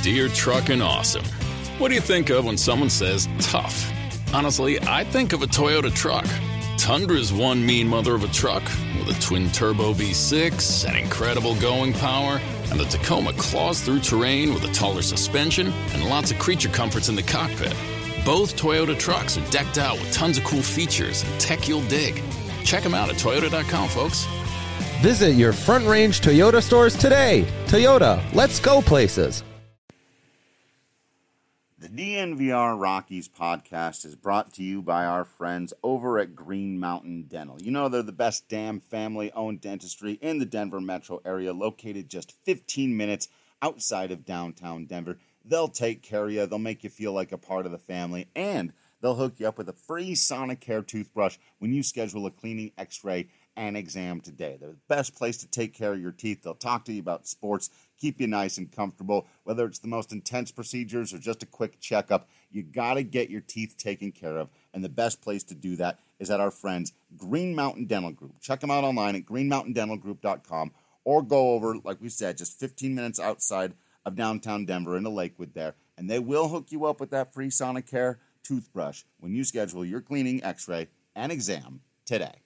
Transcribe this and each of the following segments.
Deere Truckin' Awesome. What do you think of when someone says tough? Honestly, I think of a Toyota truck. Tundra's one mean mother of a truck with a twin-turbo V6 and incredible going power, and the Tacoma claws through terrain with a taller suspension and lots of creature comforts in the cockpit. Both Toyota trucks are decked out with tons of cool features and tech you'll dig. Check them out at Toyota.com, folks. Visit your Front Range Toyota stores today. Toyota, let's go places. The DNVR Rockies podcast is brought to you by our friends over at Green Mountain Dental. You know they're the best damn family-owned dentistry in the Denver metro area, located just 15 minutes outside of downtown Denver. They'll take care of you. They'll make you feel like a part of the family, and they'll hook you up with a free Sonicare toothbrush when you schedule a cleaning, x-ray, and exam today. They're the best place to take care of your teeth. They'll talk to you about sports, keep you nice and comfortable. Whether it's the most intense procedures or just a quick checkup, you got to get your teeth taken care of. And the best place to do that is at our friends Green Mountain Dental Group. Check them out online at greenmountaindentalgroup.com, or go over, like we said, just 15 minutes outside of downtown Denver into Lakewood there. And they will hook you up with that free Sonicare toothbrush when you schedule your cleaning, x-ray, and exam today.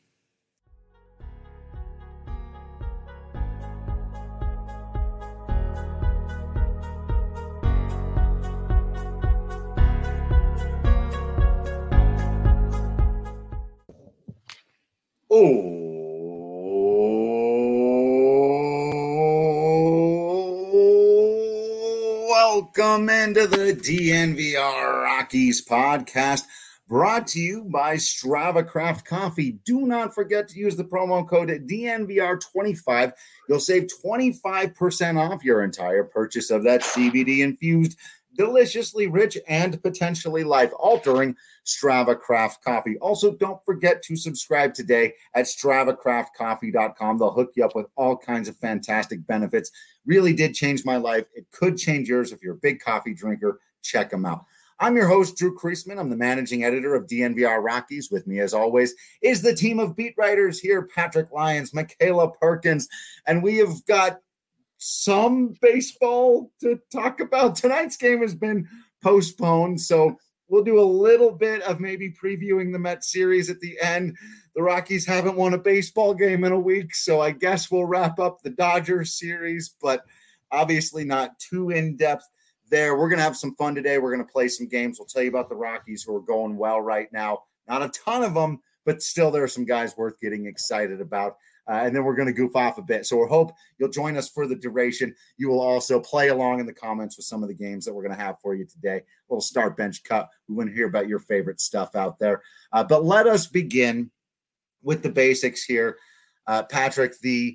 Welcome into the DNVR Rockies podcast, brought to you by Strava Craft Coffee. Do not forget to use the promo code DNVR25. You'll save 25% off your entire purchase of that CBD-infused, deliciously rich and potentially life-altering Strava Craft Coffee. Also, don't forget to subscribe today at StravaCraftCoffee.com. They'll hook you up with all kinds of fantastic benefits. Really did change my life. It could change yours if you're a big coffee drinker. Check them out. I'm your host, Drew Kreisman. I'm the managing editor of DNVR Rockies. With me, as always, is the team of beat writers here, Patrick Lyons, Michaela Perkins, and we have got some baseball to talk about. Tonight's game has been postponed, so we'll do a little bit of maybe previewing the Mets series at the end. The Rockies haven't won a baseball game in a week, so I guess we'll wrap up the Dodgers series, but obviously not too in-depth there. We're going to have some fun today. We're going to play some games. We'll tell you about the Rockies who are going well right now. Not a ton of them, but still there are some guys worth getting excited about. And then we're going to goof off a bit. So we hope you'll join us for the duration. You will also play along in the comments with some of the games that we're going to have for you today. A little start bench cut. We want to hear about your favorite stuff out there. But let us begin with the basics here. Patrick, we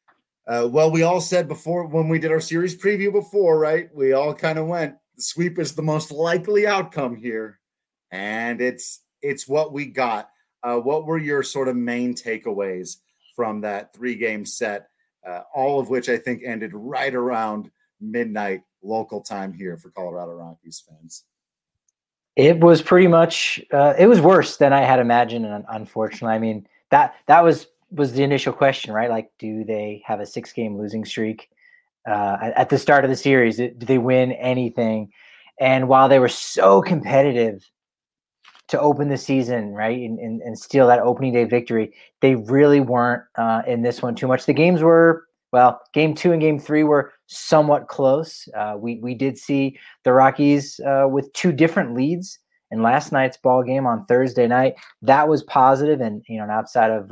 all said before when we did our series preview before, right? We all kind of went, the sweep is the most likely outcome here. And it's what we got. What were your sort of main takeaways from that 3-game set, all of which I think ended right around midnight local time here for Colorado Rockies fans? It was pretty much it was worse than I had imagined, unfortunately. I mean, that was the initial question, right? Like, do they have a 6-game losing streak at the start of the series? Do they win anything? And while they were so competitive to open the season, right, and steal that opening day victory, they really weren't in this one too much. The games were, game 2 and game 3 were somewhat close. We did see the Rockies with 2 different leads in last night's ball game on Thursday night. That was positive, and outside of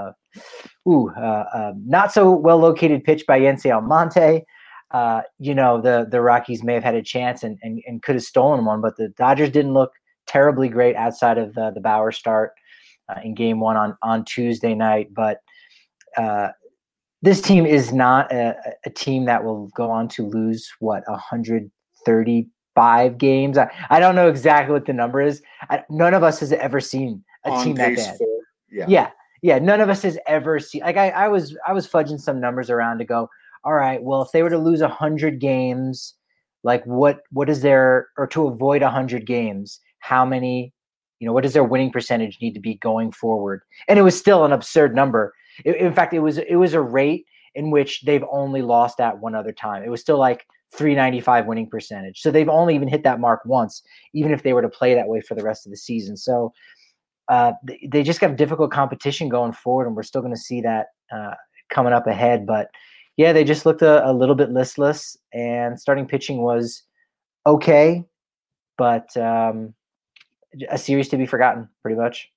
not so well located pitch by Yency Almonte, the Rockies may have had a chance and could have stolen one, but the Dodgers didn't look terribly great outside of the Bauer start in game 1 on Tuesday night. But this team is not a team that will go on to lose 135 games. I don't know exactly what the number is. None of us has ever seen a team that bad. Yeah. None of us has ever seen. Like I was fudging some numbers around to go, all right, well, if they were to lose 100 games, like what is there, or to avoid 100 games, how many, what does their winning percentage need to be going forward? And it was still an absurd number. In fact, it was a rate in which they've only lost at one other time. It was still like .395 winning percentage. So they've only even hit that mark once, even if they were to play that way for the rest of the season. So they just got difficult competition going forward, and we're still going to see that coming up ahead. But yeah, they just looked a little bit listless, and starting pitching was okay, but a series to be forgotten, pretty much.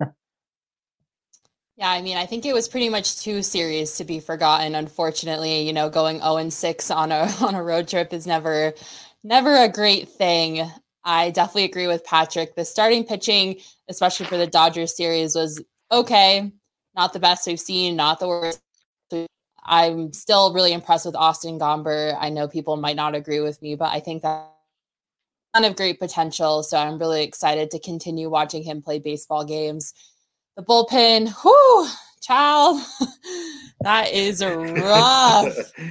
Yeah, I mean, I think it was pretty much 2 series to be forgotten. Unfortunately, you know, going 0-6 on a road trip is never a great thing. I definitely agree with Patrick. The starting pitching, especially for the Dodgers series, was okay. Not the best we've seen, not the worst. I'm still really impressed with Austin Gomber. I know people might not agree with me, but I think that ton of great potential. So I'm really excited to continue watching him play baseball games. The bullpen, whoo, child, that is rough.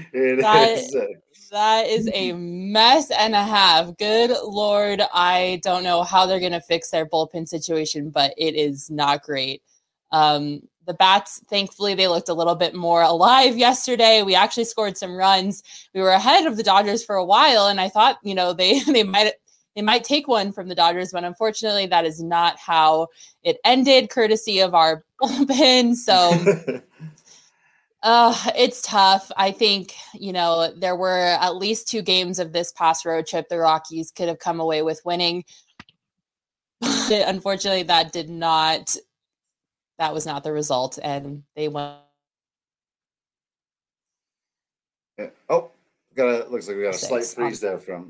That is a mess and a half. Good Lord, I don't know how they're going to fix their bullpen situation, but it is not great. The bats, thankfully, they looked a little bit more alive yesterday. We actually scored some runs. We were ahead of the Dodgers for a while, and I thought, you know, they might take one from the Dodgers, but unfortunately that is not how it ended, courtesy of our bullpen. So it's tough. I think, you know, there were at least 2 games of this past road trip the Rockies could have come away with winning. Unfortunately, that was not the result, and they won. Yeah. Oh, looks like we got a slight freeze there from,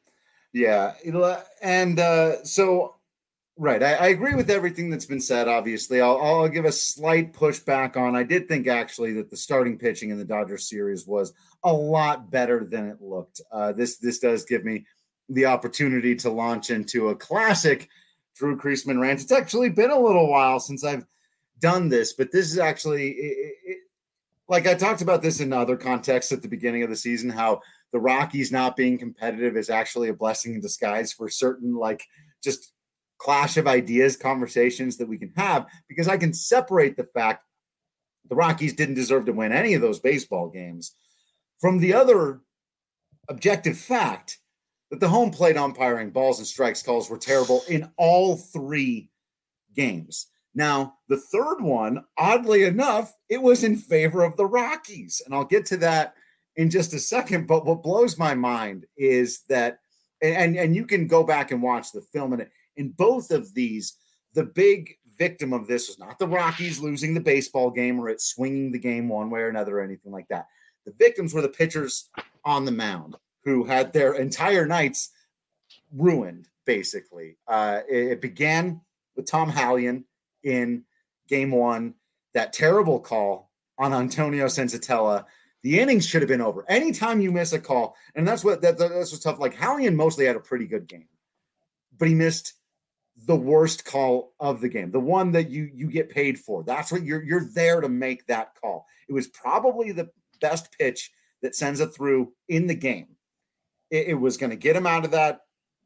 Yeah. And so, right. I agree with everything that's been said, obviously. I'll give a slight pushback on. I did think actually that the starting pitching in the Dodgers series was a lot better than it looked. This does give me the opportunity to launch into a classic Drew Creasman rant. It's actually been a little while since I've done this, but this is actually like I talked about this in other contexts at the beginning of the season, how the Rockies not being competitive is actually a blessing in disguise for certain, like, just clash of ideas conversations that we can have, because I can separate the fact the Rockies didn't deserve to win any of those baseball games from the other objective fact that the home plate umpiring, balls and strikes calls were terrible in all 3 games. Now, the third one, oddly enough, it was in favor of the Rockies, and I'll get to that in just a second. But what blows my mind is that, and you can go back and watch the film, and in both of these, the big victim of this was not the Rockies losing the baseball game or it swinging the game one way or another or anything like that. The victims were the pitchers on the mound who had their entire nights ruined, basically. It began with Tom Hallion in game 1, that terrible call on Antonio Senzatella. The innings should have been over. Anytime you miss a call, and that's what's tough. Like, Hallion mostly had a pretty good game, but he missed the worst call of the game, the one that you get paid for. That's what you're there to make that call. It was probably the best pitch that Senza threw in the game. It was going to get him out of that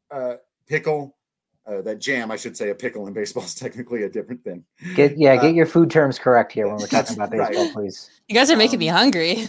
pickle. That jam, I should say. A pickle in baseball is technically a different thing. Get your food terms correct here when we're talking about baseball, right. Please. You guys are making me hungry.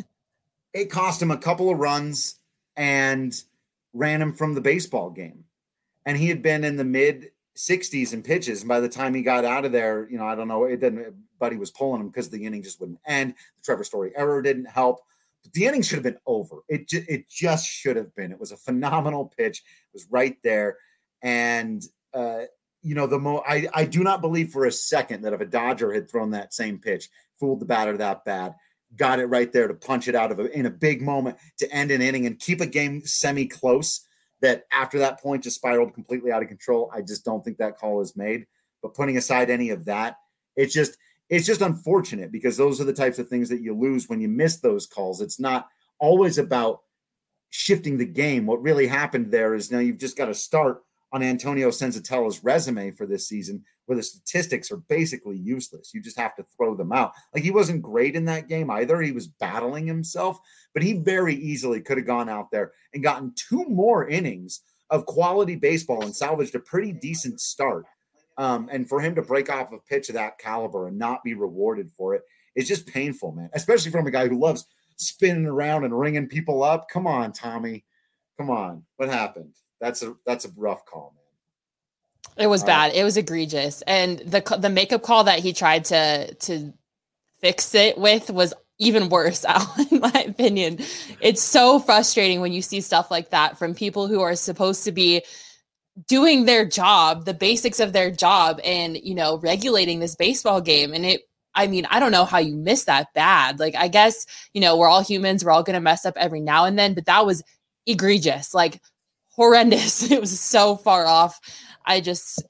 It cost him a couple of runs and ran him from the baseball game. And he had been in the mid 60s in pitches. And by the time he got out of there, you know, I don't know, Buddy was pulling him because the inning just wouldn't end. The Trevor Story error didn't help. But the inning should have been over. It just should have been. It was a phenomenal pitch. It was right there. And, you know, I do not believe for a second that if a Dodger had thrown that same pitch, fooled the batter that bad, got it right there to punch it out in a big moment to end an inning and keep a game semi-close, that after that point just spiraled completely out of control. I just don't think that call is made. But putting aside any of that, it's just unfortunate, because those are the types of things that you lose when you miss those calls. It's not always about shifting the game. What really happened there is now you've just got to start on Antonio Senzatella's resume for this season, where the statistics are basically useless. You just have to throw them out. Like, he wasn't great in that game either. He was battling himself, but he very easily could have gone out there and gotten 2 more innings of quality baseball and salvaged a pretty decent start. And for him to break off a pitch of that caliber and not be rewarded for it is just painful, man, especially from a guy who loves spinning around and ringing people up. Come on, Tommy. Come on. What happened? That's a rough call, man. It was bad. It was egregious. And the makeup call that he tried to fix it with was even worse, in my opinion. It's so frustrating when you see stuff like that from people who are supposed to be doing their job, the basics of their job, and, you know, regulating this baseball game. And I don't know how you miss that bad. Like, I guess, you know, we're all humans. We're all going to mess up every now and then, but that was egregious, like horrendous. It was so far off. I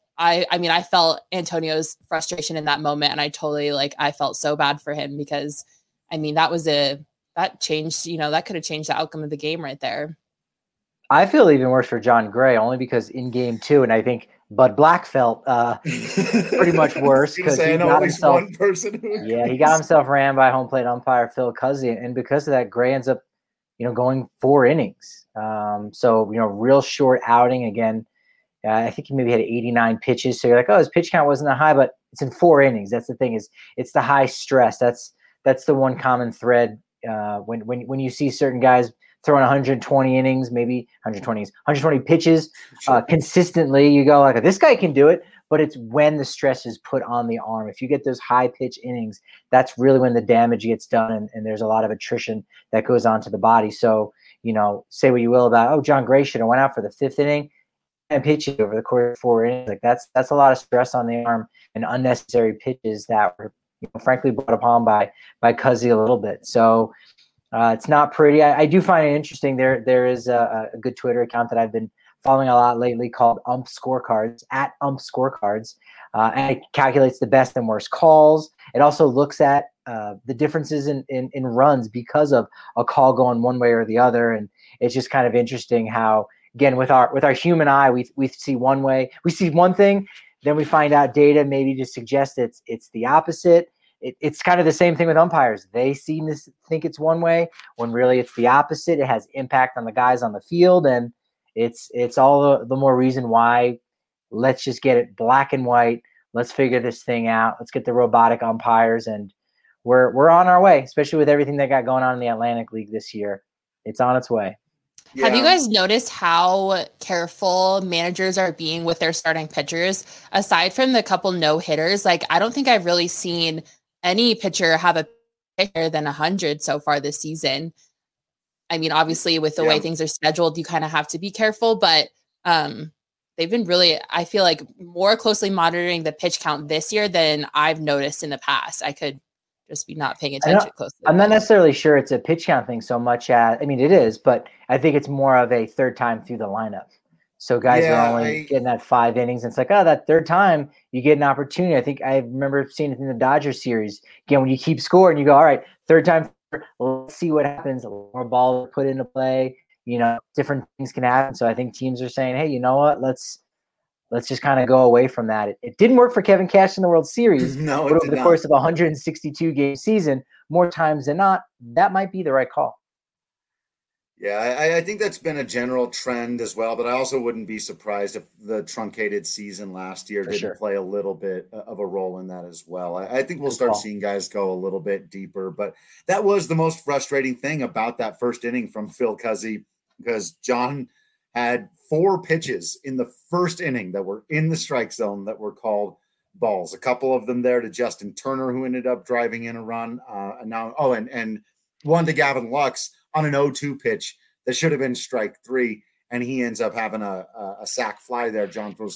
felt Antonio's frustration in that moment, and I totally, I felt so bad for him because, that changed, you know, that could have changed the outcome of the game right there. I feel even worse for Jon Gray, only because in game 2, and I think Bud Black felt pretty much worse because he got himself, he got himself ran by home plate umpire Phil Cuzzi, and because of that, Gray ends up, you know, going 4 innings. So, you know, real short outing again. I think he maybe had 89 pitches. So you're like, oh, his pitch count wasn't that high, but it's in 4 innings. That's the thing, is it's the high stress. That's the one common thread when you see certain guys throwing 120 innings, maybe 120 pitches consistently. You go like, this guy can do it, but it's when the stress is put on the arm. If you get those high pitch innings, that's really when the damage gets done, and there's a lot of attrition that goes on to the body. So, you know, say what you will about, Jon Gray should have went out for the 5th inning and pitches over the course of 4 innings. Like that's a lot of stress on the arm and unnecessary pitches that were, you know, frankly brought upon by Cuzzi a little bit. So it's not pretty. I do find it interesting. There is a good Twitter account that I've been following a lot lately called Ump Scorecards, @UmpScorecards, and it calculates the best and worst calls. It also looks at the differences in runs because of a call going one way or the other, and it's just kind of interesting how, again, with our human eye, we see one way, we see one thing, then we find out data maybe to suggest it's the opposite. It's kind of the same thing with umpires. They think it's one way when really it's the opposite. It has impact on the guys on the field, and it's all the more reason why let's just get it black and white. Let's figure this thing out. Let's get the robotic umpires, and we're on our way, especially with everything that got going on in the Atlantic League this year. It's on its way. Yeah. Have you guys noticed how careful managers are being with their starting pitchers? Aside from the couple no-hitters, I don't think I've really seen any pitcher have a pitcher than 100 so far this season. I mean, obviously with the way things are scheduled, you kind of have to be careful, but they've been really, I feel like, more closely monitoring the pitch count this year than I've noticed in the past. I could just be not paying attention closely. I'm not necessarily sure it's a pitch count thing so much as, I mean, it is, but I think it's more of a third time through the lineup. So guys are only getting that 5 innings. And it's like, that third time you get an opportunity. I think I remember seeing it in the Dodgers series. Again, when you keep scoring, you go, all right, third time, let's see what happens. A little more ball put into play. You know, different things can happen. So I think teams are saying, hey, you know what? Let's just kind of go away from that. It didn't work for Kevin Cash in the World Series. No, but over the course of a 162-game season, more times than not, that might be the right call. Yeah, I think that's been a general trend as well, but I also wouldn't be surprised if the truncated season last year didn't play a little bit of a role in that as well. I think we'll start seeing guys go a little bit deeper, but that was the most frustrating thing about that first inning from Phil Cuzzi, because John had 4 pitches in the first inning that were in the strike zone that were called balls. A couple of them there to Justin Turner, who ended up driving in a run. And one to Gavin Lux on an 0-2 pitch that should have been strike 3. And he ends up having a sac fly there. John throws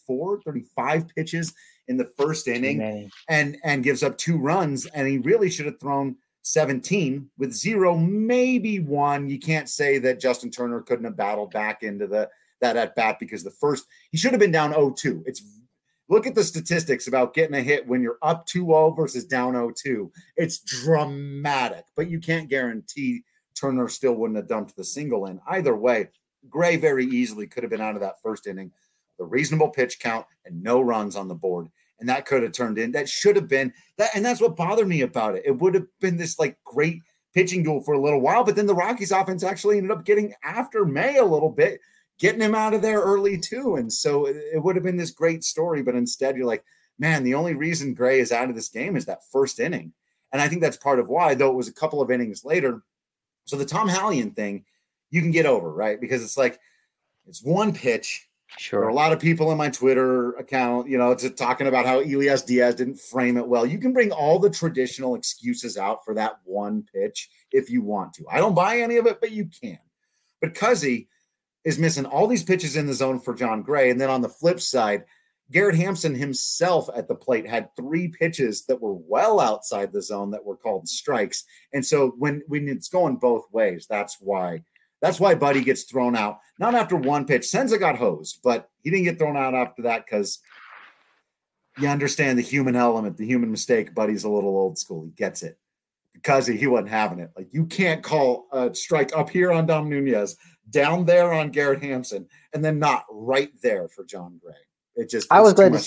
35 pitches in the first inning and gives up 2 runs. And he really should have thrown 17 with 0, maybe 1. You can't say that Justin Turner couldn't have battled back into that at bat, because the first, he should have been down 0-2. Look at the statistics about getting a hit when you're up 2-0 versus down 0-2. It's dramatic, but you can't guarantee Turner still wouldn't have dumped the single in. Either way, Gray very easily could have been out of that first inning, the reasonable pitch count and no runs on the board. And that could have turned in. That should have been that. And that's what bothered me about it. It would have been this great pitching duel for a little while, but then the Rockies offense actually ended up getting after May a little bit, getting him out of there early too. And so it would have been this great story, but instead you're like, man, the only reason Gray is out of this game is that first inning. And I think that's part of why, though it was a couple of innings later, So the Tom Hallion thing, you can get over, right? Because it's like, it's one pitch. Sure. There are a lot of people in my Twitter account, talking about how Elias Diaz didn't frame it well. You can bring all the traditional excuses out for that one pitch if you want to. I don't buy any of it, but you can. But Cuzzy is missing all these pitches in the zone for Jon Gray. And then on the flip side, Garrett Hampson himself at the plate had 3 pitches that were well outside the zone that were called strikes. And so when it's going both ways, that's why Buddy gets thrown out. Not after one pitch. Senza got hosed, but he didn't get thrown out after that because you understand the human element, the human mistake. Buddy's a little old school. He gets it. Because he wasn't having it. Like, you can't call a strike up here on Dom Nunez, down there on Garrett Hampson, and then not right there for Jon Gray. I was glad to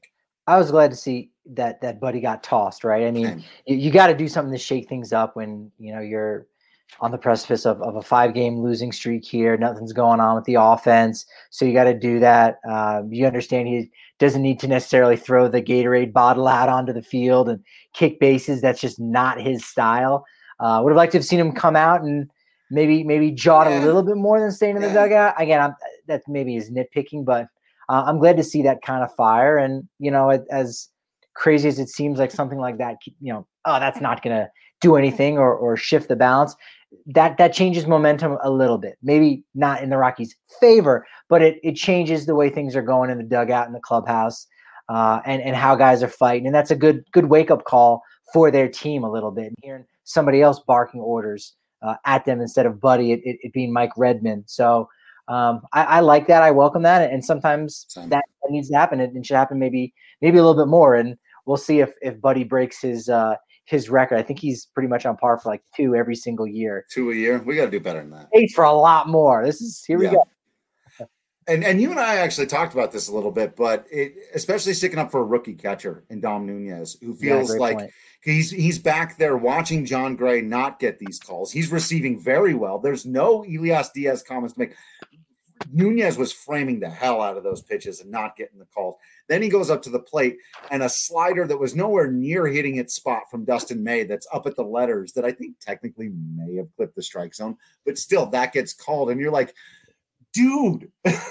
see that Buddy got tossed, right? I mean, you got to do something to shake things up when, you're on the precipice of a 5-game losing streak here. Nothing's going on with the offense. So you got to do that. You understand he doesn't need to necessarily throw the Gatorade bottle out onto the field and kick bases. That's just not his style. Would have liked to have seen him come out and maybe jawed a little bit more than staying in the dugout. Again, that maybe is nitpicking, but I'm glad to see that kind of fire. And, as crazy as it seems like something like that, that's not going to do anything or shift the balance. That changes momentum a little bit. Maybe not in the Rockies' favor, but it changes the way things are going in the dugout, in the clubhouse, and how guys are fighting. And that's a good wake-up call for their team a little bit. And hearing somebody else barking orders at them instead of Buddy, it being Mike Redmond. So I like that. I welcome that. And sometimes that needs to happen. It should happen maybe a little bit more. And we'll see if Buddy breaks his record. I think he's pretty much on par for like 2 every single year. 2 a year. We got to do better than that. 8 for a lot more. Here we go. And you and I actually talked about this a little bit, but especially sticking up for a rookie catcher in Dom Nunez, who feels like he's back there watching Jon Gray not get these calls. He's receiving very well. There's no Elias Diaz comments to make. Nunez was framing the hell out of those pitches and not getting the calls. Then he goes up to the plate and a slider that was nowhere near hitting its spot from Dustin May that's up at the letters that I think technically may have clipped the strike zone, but still that gets called. And you're like, dude,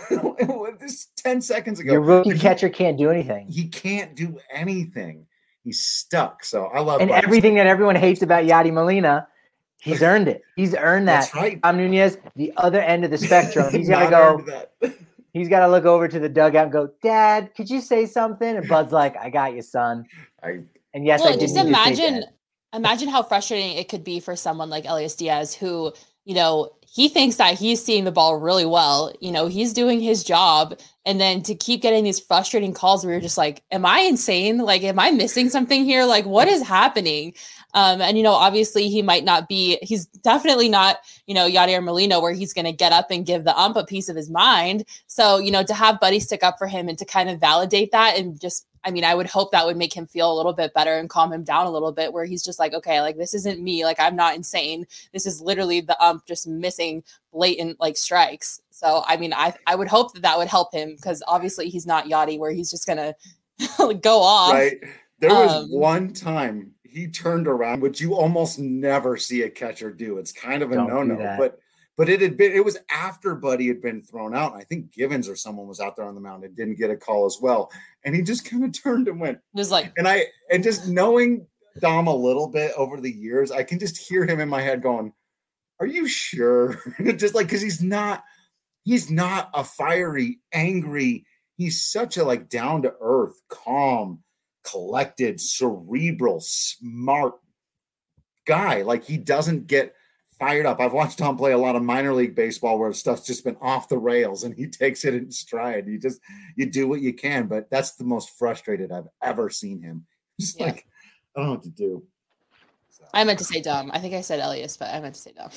this 10 seconds ago. Your rookie catcher can't do anything. He can't do anything. He's stuck. So I love everything that everyone hates about Yadi Molina. He's earned it. He's earned that. That's right. Dom Nunez, the other end of the spectrum. He's got to go. He's got to look over to the dugout and go, Dad, could you say something? And Bud's like, I got you, son. And yes, I did. Just imagine how frustrating it could be for someone like Elias Diaz, who, he thinks that he's seeing the ball really well. He's doing his job. And then to keep getting these frustrating calls where you're just like, am I insane? Like, am I missing something here? Like, what is happening? And, obviously he's definitely not, Yadier Molina, where he's going to get up and give the ump a piece of his mind. So, to have Buddy stick up for him and to kind of validate that and just, I would hope that would make him feel a little bit better and calm him down a little bit, where he's just like, okay, like, this isn't me. Like, I'm not insane. This is literally the ump just missing blatant like strikes. So, I would hope that would help him, because obviously he's not Yadi, where he's just going to go off. Right. There was one time he turned around, which you almost never see a catcher do. It's kind of a no-no, but it was after Buddy had been thrown out. I think Givens or someone was out there on the mound and didn't get a call as well. And he just kind of turned and went. It was like, and just knowing Dom a little bit over the years, I can just hear him in my head going, are you sure? Just like, cause he's not a fiery, angry. He's such a like down to earth, calm, collected, cerebral, smart guy. Like, he doesn't get fired up. I've watched Tom play a lot of minor league baseball where stuff's just been off the rails and he takes it in stride. You do what you can, but that's the most frustrated I've ever seen him. Just like, I don't know what to do. So. I meant to say Dom. I think I said Elias, but I meant to say Dom.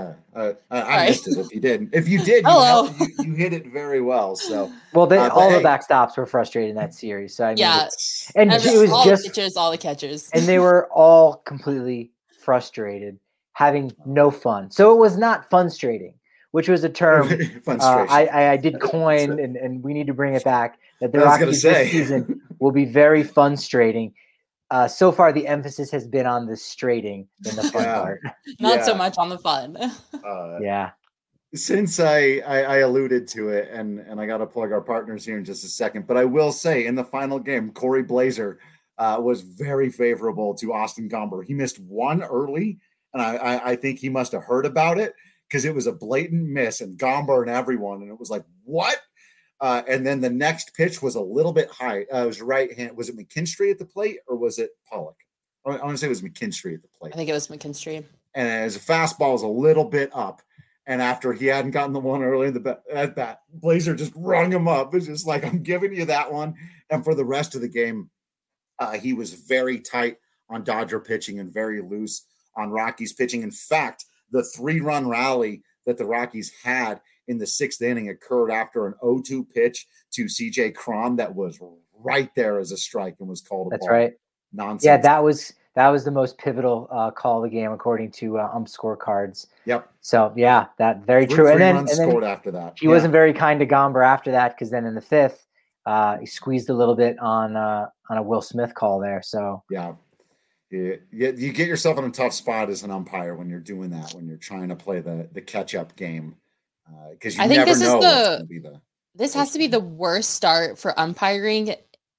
I missed it if you didn't. If you did, you hit it very well. So, well, the backstops were frustrated in that series. So it was just all the catchers, and they were all completely frustrated, having no fun. So it was not funstrating, which was a term I did coin, and we need to bring it back. That the Rockies this season will be very funstrating. so far the emphasis has been on the straighting than the fun part. Not so much on the fun. Yeah. Since I alluded to it, and I got to plug our partners here in just a second, but I will say in the final game, Corey Blazer was very favorable to Austin Gomber. He missed one early, and I think he must have heard about it because it was a blatant miss, and Gomber and everyone, and it was like, what? And then the next pitch was a little bit high. It was right hand. Was it McKinstry at the plate or was it Pollock? I want to say it was McKinstry at the plate. I think it was McKinstry. And as a fastball was a little bit up. And after he hadn't gotten the one early in the at bat, Blazer just rung him up. It's just like, I'm giving you that one. And for the rest of the game, he was very tight on Dodger pitching and very loose on Rockies pitching. In fact, the 3-run rally that the Rockies had in the 6th inning occurred after an 0-2 pitch to CJ Cron that was right there as a strike and was called a That's ball. right. Nonsense. Yeah, that was the most pivotal call of the game according to scorecards. Yep. So yeah, that very true. Three and then runs scored after that. He wasn't very kind to Gomber after that because then in the 5th, he squeezed a little bit on a Will Smith call there. So yeah. You get yourself in a tough spot as an umpire when you're doing that, when you're trying to play the catch-up game. Because you never know what's going to be this has to be the worst start for umpiring,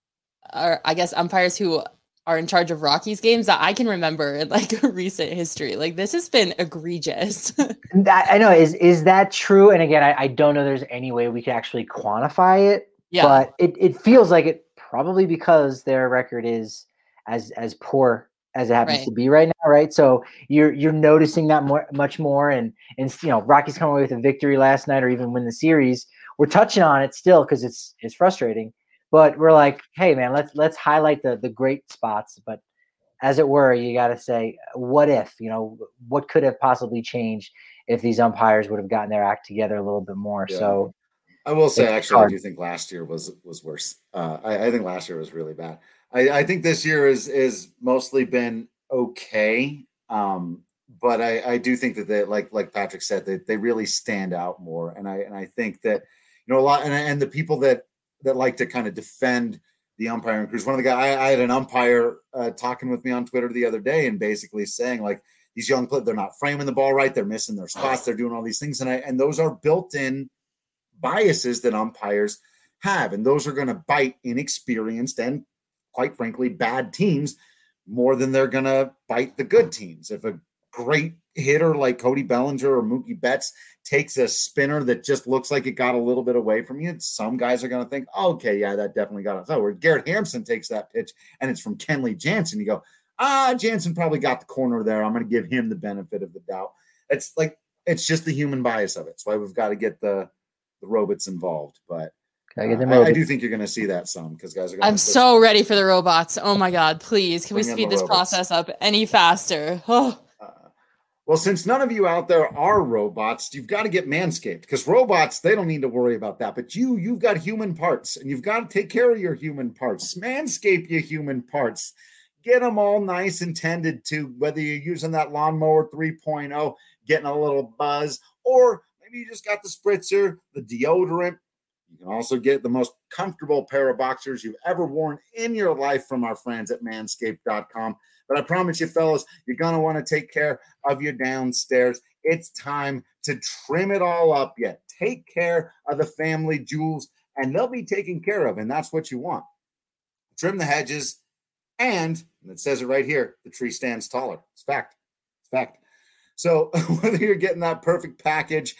or I guess umpires who are in charge of Rockies games that I can remember in like recent history. Like this has been egregious. I know. Is that true? And again, I don't know there's any way we could actually quantify it. Yeah. But it feels like it probably because their record is as poor as it happens to be right now, right? So you're noticing that much more, and Rockies come away with a victory last night, or even win the series. We're touching on it still because it's frustrating, but we're like, hey man, let's highlight the great spots. But as it were, you got to say, what if? What could have possibly changed if these umpires would have gotten their act together a little bit more? Yeah. So I will say, actually, I do think last year was worse. I think last year was really bad. I think this year is mostly been okay, but I do think that they, like Patrick said, that they really stand out more, and I think that a lot, and the people that like to kind of defend the umpiring crews. One of the guys, I had an umpire talking with me on Twitter the other day, and basically saying like these young players, they're not framing the ball right, they're missing their spots, they're doing all these things, and those are built-in biases that umpires have, and those are going to bite inexperienced and, quite frankly, bad teams more than they're going to bite the good teams. If a great hitter like Cody Bellinger or Mookie Betts takes a spinner that just looks like it got a little bit away from you, some guys are going to think, okay, yeah, that definitely got us. Oh, where Garrett Hampson takes that pitch and it's from Kenley Jansen, you go, Jansen probably got the corner there. I'm going to give him the benefit of the doubt. It's just the human bias of it. That's why we've got to get the robots involved. But I do think you're going to see that some, because guys are going to. I'm so ready for the robots. Oh my God, please. Can we speed this process up any faster? Oh. Well, since none of you out there are robots, you've got to get Manscaped, because robots, they don't need to worry about that. But you've got human parts, and you've got to take care of your human parts. Manscaped your human parts. Get them all nice and tended to, whether you're using that lawnmower 3.0, getting a little buzz, or maybe you just got the spritzer, the deodorant. You can also get the most comfortable pair of boxers you've ever worn in your life from our friends at manscaped.com. But I promise you, fellas, you're going to want to take care of your downstairs. It's time to trim it all up yet. Take care of the family jewels, and they'll be taken care of, and that's what you want. Trim the hedges, and it says it right here, the tree stands taller. It's fact. It's fact. So whether you're getting that perfect package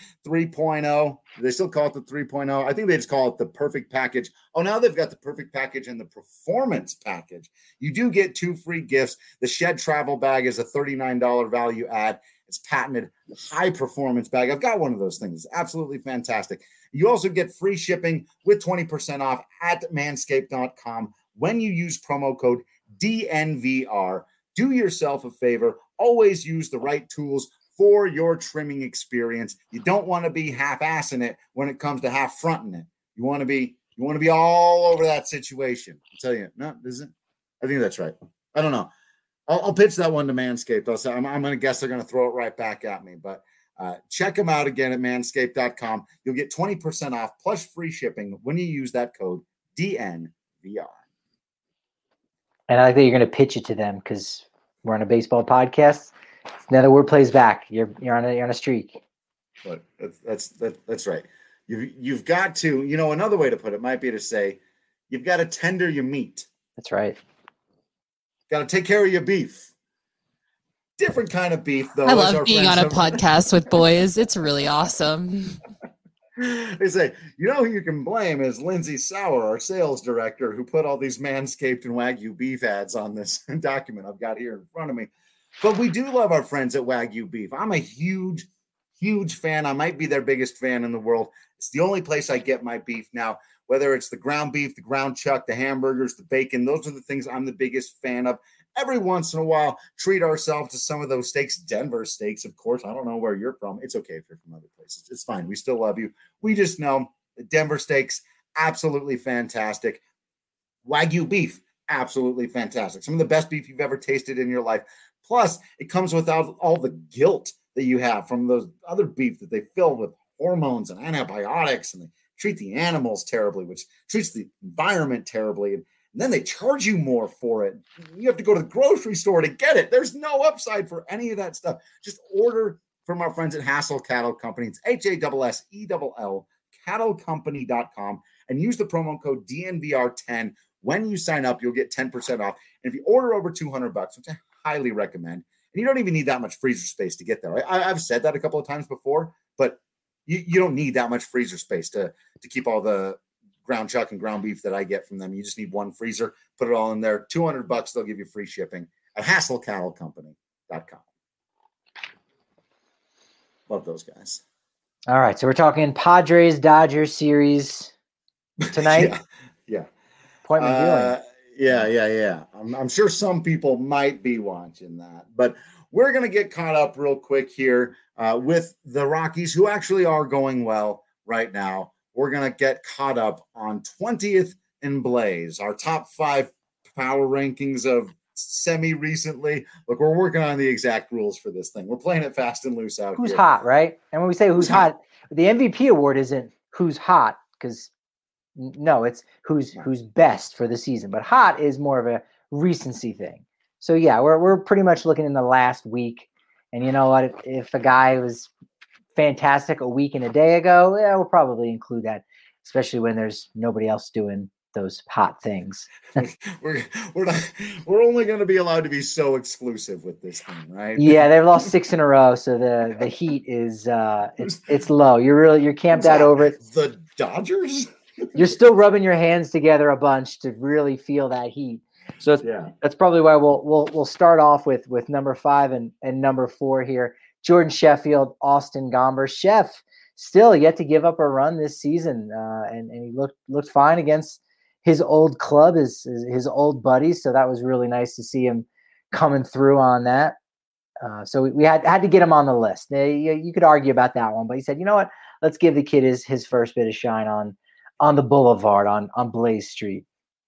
3.0, they still call it the 3.0. I think they just call it the perfect package. Oh, now they've got the perfect package and the performance package. You do get 2 free gifts. The Shed Travel Bag is a $39 value add. It's patented high performance bag. I've got one of those things. It's absolutely fantastic. You also get free shipping with 20% off at manscaped.com when you use promo code DNVR. Do yourself a favor. Always use the right tools for your trimming experience. You don't want to be half-assing it when it comes to half-fronting it. You want to be all over that situation. I'll tell you, no, isn't. I think that's right. I don't know. I'll pitch that one to Manscaped. I'm going to guess they're going to throw it right back at me. But check them out again at manscaped.com. You'll get 20% off plus free shipping when you use that code DNVR. And I like that you're going to pitch it to them because we're on a baseball podcast. Now the word plays back. You're on a streak. But that's right. You've got to, another way to put it might be to say, you've got to tender your meat. That's right. Got to take care of your beef. Different kind of beef, though. I love being on a podcast with boys. It's really awesome. They say, who you can blame is Lindsay Sauer, our sales director, who put all these Manscaped and Wagyu beef ads on this document I've got here in front of me. But we do love our friends at Wagyu Beef. I'm a huge fan. I might be their biggest fan in the world. It's the only place I get my beef now, whether it's the ground beef, the ground chuck, the hamburgers, the bacon. Those are the things I'm the biggest fan of. Every once in a while, treat ourselves to some of those steaks. Denver steaks, of course. I don't know where you're from. It's okay if you're from other places. It's fine. We still love you. We just know the Denver steaks, absolutely fantastic. Wagyu beef, absolutely fantastic. Some of the best beef you've ever tasted in your life. Plus, it comes without all the guilt that you have from those other beef that they fill with hormones and antibiotics, and they treat the animals terribly, which treats the environment terribly. And then they charge you more for it. You have to go to the grocery store to get it. There's no upside for any of that stuff. Just order from our friends at Hassel Cattle Company. It's HASSELL, cattlecompany.com, and use the promo code DNVR10. When you sign up, you'll get 10% off. And if you order over $200, which I highly recommend, and you don't even need that much freezer space to get there. I've said that a couple of times before, but you don't need that much freezer space to keep all the ground chuck and ground beef that I get from them. You just need one freezer, put it all in there. $200, they'll give you free shipping at HassleCattleCompany.com. Love those guys. All right, so we're talking Padres-Dodgers series tonight. Yeah. Appointment viewing. Yeah. I'm sure some people might be watching that, but we're going to get caught up real quick here with the Rockies, who actually are going well right now. We're going to get caught up on 20th and Blaze, our top 5 power rankings of semi-recently. Look, we're working on the exact rules for this thing. We're playing it fast and loose out Who's here. hot, right? And when we say who's hot, the MVP award isn't who's hot, because no, it's who's best for the season. But hot is more of a recency thing. So yeah, we're pretty much looking in the last week. And you know what? If a guy was fantastic a week and a day ago, yeah, we'll probably include that, especially when there's nobody else doing those hot things. we're only going to be allowed to be so exclusive with this thing, right? Yeah, they've lost 6 in a row, so the heat is it's low. You're camped out over it. The Dodgers? You're still rubbing your hands together a bunch to really feel that heat. So that's probably why we'll start off with number 5 and number 4 here. Jordan Sheffield, Austin Gomber. Chef still yet to give up a run this season, and he looked fine against his old club, his old buddies. So that was really nice to see him coming through on that. So we had to get him on the list. You could argue about that one, but he said, you know what? Let's give the kid his first bit of shine on the boulevard on Blaze Street.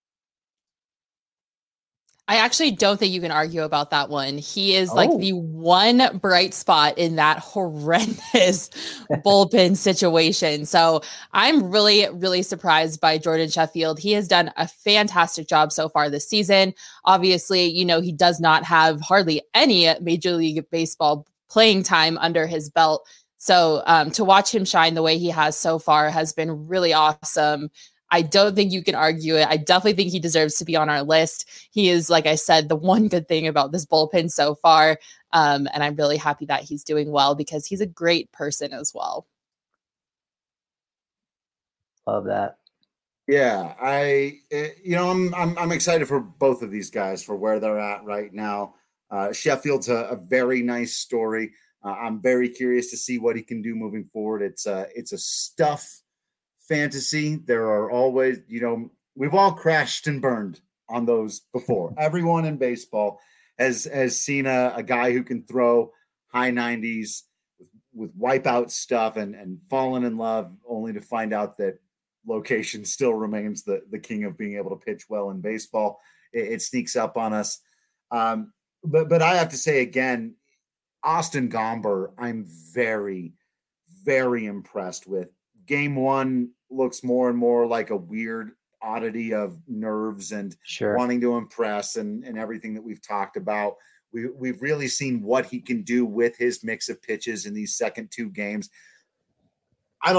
I actually don't think you can argue about that one. He is like the one bright spot in that horrendous bullpen situation. So I'm really, really surprised by Jordan Sheffield. He has done a fantastic job so far this season. Obviously, he does not have hardly any Major League Baseball playing time under his belt. So to watch him shine the way he has so far has been really awesome. I don't think you can argue it. I definitely think he deserves to be on our list. He is, like I said, the one good thing about this bullpen so far. And I'm really happy that he's doing well because he's a great person as well. Love that. Yeah, I'm excited for both of these guys for where they're at right now. Sheffield's a very nice story. I'm very curious to see what he can do moving forward. It's a stuff fantasy. There are always, we've all crashed and burned on those before. Everyone in baseball has seen a guy who can throw high 90s with wipeout stuff and fallen in love only to find out that location still remains the king of being able to pitch well in baseball. It sneaks up on us. But I have to say again, Austin Gomber, I'm very, very impressed with. Game 1 looks more and more like a weird oddity of nerves and Sure. wanting to impress and everything that we've talked about. We've really seen what he can do with his mix of pitches in these second 2 games. I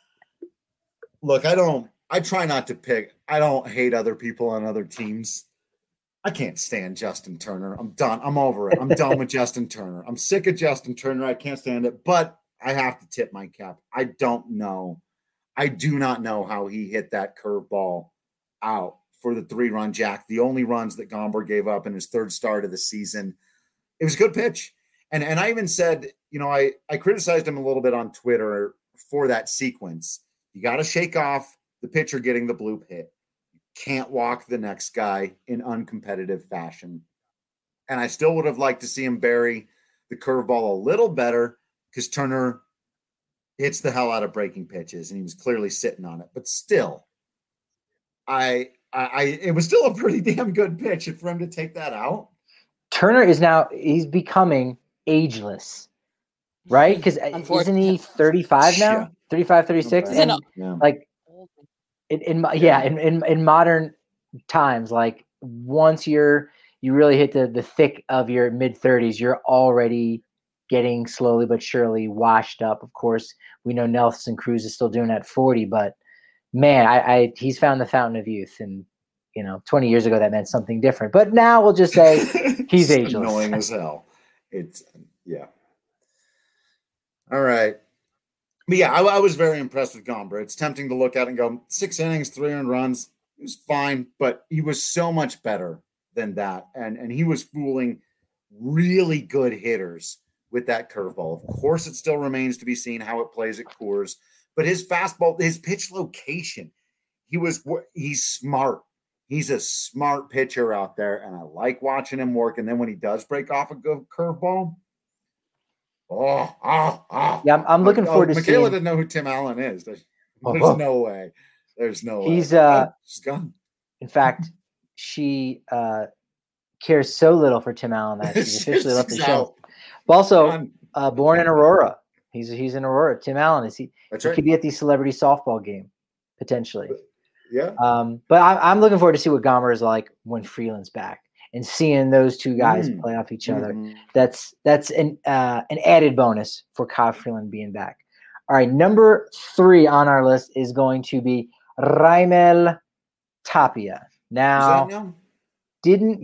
try not to pick. I don't hate other people on other teams. I can't stand Justin Turner. I'm done. I'm over it. I'm done with Justin Turner. I'm sick of Justin Turner. I can't stand it, but I have to tip my cap. I don't know. I do not know how he hit that curveball out for the 3-run jack. The only runs that Gomber gave up in his 3rd start of the season. It was a good pitch. And I even said, I criticized him a little bit on Twitter for that sequence. You got to shake off the pitcher getting the bloop hit. You can't walk the next guy in uncompetitive fashion. And I still would have liked to see him bury the curveball a little better because Turner hits the hell out of breaking pitches and he was clearly sitting on it. But still, it was still a pretty damn good pitch. And for him to take that out. Turner he's becoming ageless, right? Because isn't he 35 now? Yeah. 35, 36? Okay. And like in modern times, like once you really hit the thick of your mid-30s, you're already getting slowly but surely washed up. Of course, we know Nelson Cruz is still doing it at 40, but man, he's found the fountain of youth. And 20 years ago that meant something different. But now we'll just say he's ageless. Annoying as hell. It's all right. But yeah, I was very impressed with Gomber. It's tempting to look at and go 6 innings, 3 earned runs. It was fine, but he was so much better than that. And he was fooling really good hitters with that curveball. Of course, it still remains to be seen how it plays at Coors, but his fastball, his pitch location, he's smart. He's a smart pitcher out there, and I like watching him work. And then when he does break off a good curveball, yeah, I'm looking forward to seeing. Michaela didn't know who Tim Allen is. There's no way. There's no way. She's gone. In fact, she cares so little for Tim Allen that she's officially left the show. But also, born in Aurora. He's in Aurora. Tim Allen he could be at the celebrity softball game potentially. Yeah. But I'm looking forward to see what Gomber is like when Freeland's back and seeing those two guys play off each other. That's an added bonus for Kyle Freeland being back. All right, number 3 on our list is going to be Raimel Tapia. Now, didn't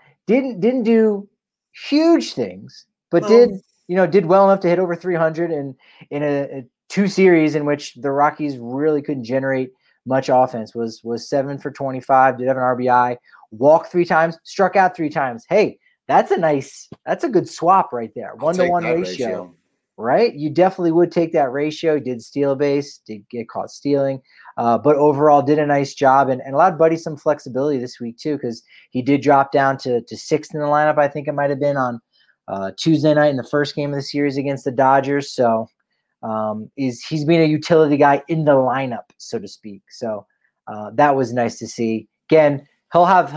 do huge things, but did well enough to hit over 300 in a 2 series in which the Rockies really couldn't generate much offense. Was 7 for 25, did have an RBI, walked 3 times, struck out 3 times. Hey, that's a good swap right there. 1-to-1 ratio, right? You definitely would take that ratio. Did steal a base, did get caught stealing, but overall did a nice job and allowed Buddy some flexibility this week too, because he did drop down to 6th in the lineup. I think it might have been on Tuesday night in the first game of the series against the Dodgers. So he's been a utility guy in the lineup, so to speak. So that was nice to see. Again, he'll have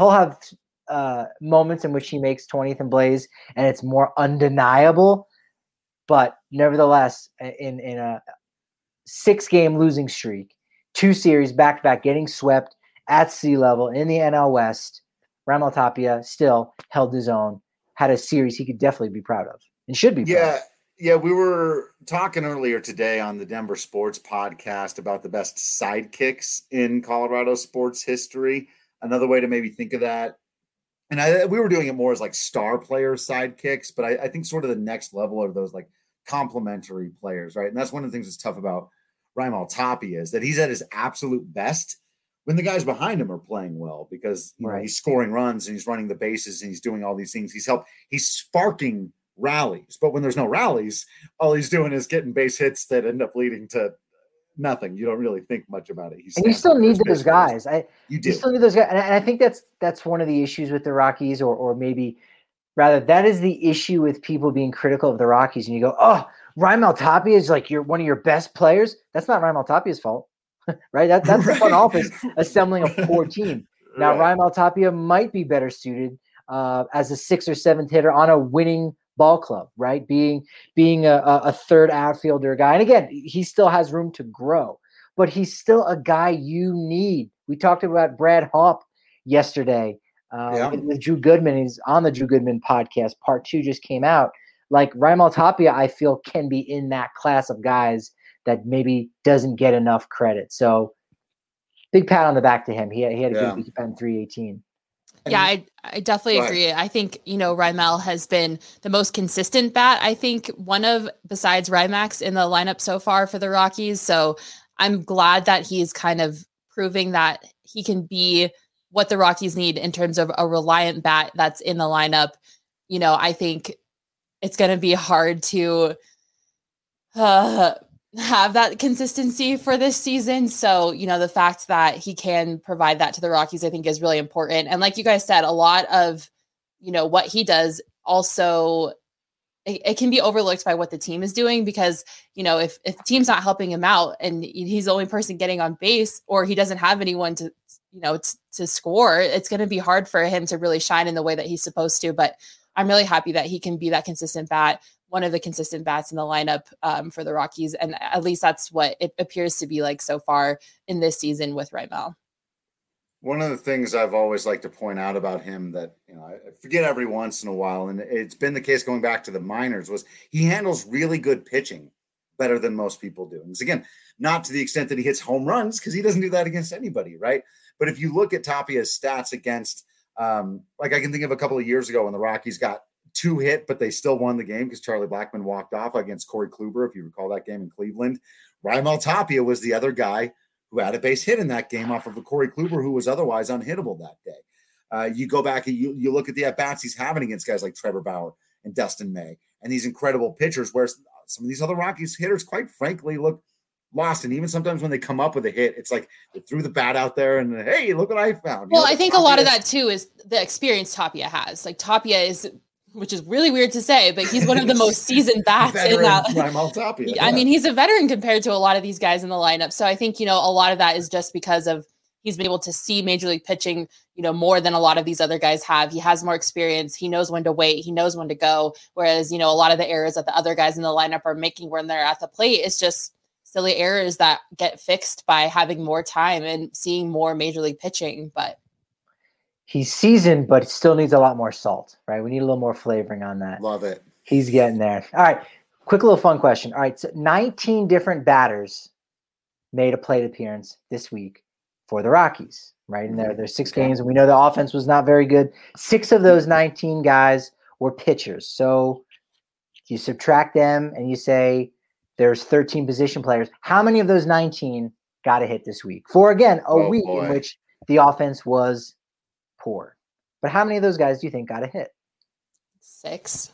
moments in which he makes 20th and Blaze, and it's more undeniable. But nevertheless, in a 6-game losing streak, 2 series back-to-back, getting swept at sea level in the NL West, Raimel Tapia still held his own, had a series he could definitely be proud of and should be proud of. Yeah, we were talking earlier today on the Denver Sports Podcast about the best sidekicks in Colorado sports history. Another way to maybe think of that, and we were doing it more as like star player sidekicks, but I think sort of the next level are those like complementary players, right? And that's one of the things that's tough about Raimel Tapia is that he's at his absolute best when the guys behind him are playing well, because you know, he's scoring runs and he's running the bases and he's doing all these things. He's sparking rallies, but when there's no rallies, all he's doing is getting base hits that end up leading to nothing. You don't really think much about it. And you still need those guys. You still need those guys. And I think that's one of the issues with the Rockies, or maybe rather that is the issue with people being critical of the Rockies. And you go, oh, Raimel Tapia is like one of your best players. That's not Raimel Tapia's fault, right? That's the front office assembling a poor team. Now, Raimel Tapia might be better suited as a 6th or 7th hitter on a winning ball club, right? Being a third outfielder guy. And again, he still has room to grow. but he's still a guy you need. We talked about Brad Hawpe yesterday with Drew Goodman. He's on the Drew Goodman podcast. Part 2 just came out. Like Raimel Tapia, I feel can be in that class of guys that maybe doesn't get enough credit. So big pat on the back to him. He had a good week in 318. Yeah, I definitely agree. I think, Raimel has been the most consistent bat. I think besides Rymax in the lineup so far for the Rockies. So I'm glad that he's kind of proving that he can be what the Rockies need in terms of a reliant bat that's in the lineup. I think it's going to be hard to have that consistency for this season. So, the fact that he can provide that to the Rockies, I think is really important. And like you guys said, a lot of, what he does also, it can be overlooked by what the team is doing because, if the team's not helping him out and he's the only person getting on base or he doesn't have anyone to, to score, it's going to be hard for him to really shine in the way that he's supposed to. But I'm really happy that he can be that consistent bat, one of the consistent bats in the lineup for the Rockies. And at least that's what it appears to be like so far in this season with Raimel. One of the things I've always liked to point out about him that, I forget every once in a while, and it's been the case going back to the minors, was he handles really good pitching better than most people do. And it's, again, not to the extent that he hits home runs because he doesn't do that against anybody, right? But if you look at Tapia's stats against, like I can think of a couple of years ago when the Rockies got 2 hit, but they still won the game because Charlie Blackmon walked off against Corey Kluber, if you recall that game in Cleveland. Raimel Tapia was the other guy who had a base hit in that game off of a Corey Kluber who was otherwise unhittable that day. You go back and you look at the at-bats he's having against guys like Trevor Bauer and Dustin May and these incredible pitchers where some of these other Rockies hitters, quite frankly, look lost. And even sometimes when they come up with a hit, it's like they threw the bat out there and, hey, look what I found. Well, I think a lot of that, too, is the experience Tapia has. Like Tapia is – which is really weird to say, but he's one of the most seasoned bats in that. Tapia, I mean, he's a veteran compared to a lot of these guys in the lineup. So I think, a lot of that is just because of he's been able to see major league pitching, more than a lot of these other guys have. He has more experience. He knows when to wait. He knows when to go. Whereas, a lot of the errors that the other guys in the lineup are making when they're at the plate, it's just silly errors that get fixed by having more time and seeing more major league pitching. But he's seasoned, but still needs a lot more salt, right? We need a little more flavoring on that. Love it. He's getting there. All right. Quick little fun question. All right. So 19 different batters made a plate appearance this week for the Rockies, right? And there's 6 games, and we know the offense was not very good. 6 of those 19 guys were pitchers. So you subtract them and you say there's 13 position players. How many of those 19 got a hit this week? For, again, a week in which the offense was poor. But how many of those guys do you think got a hit? 6.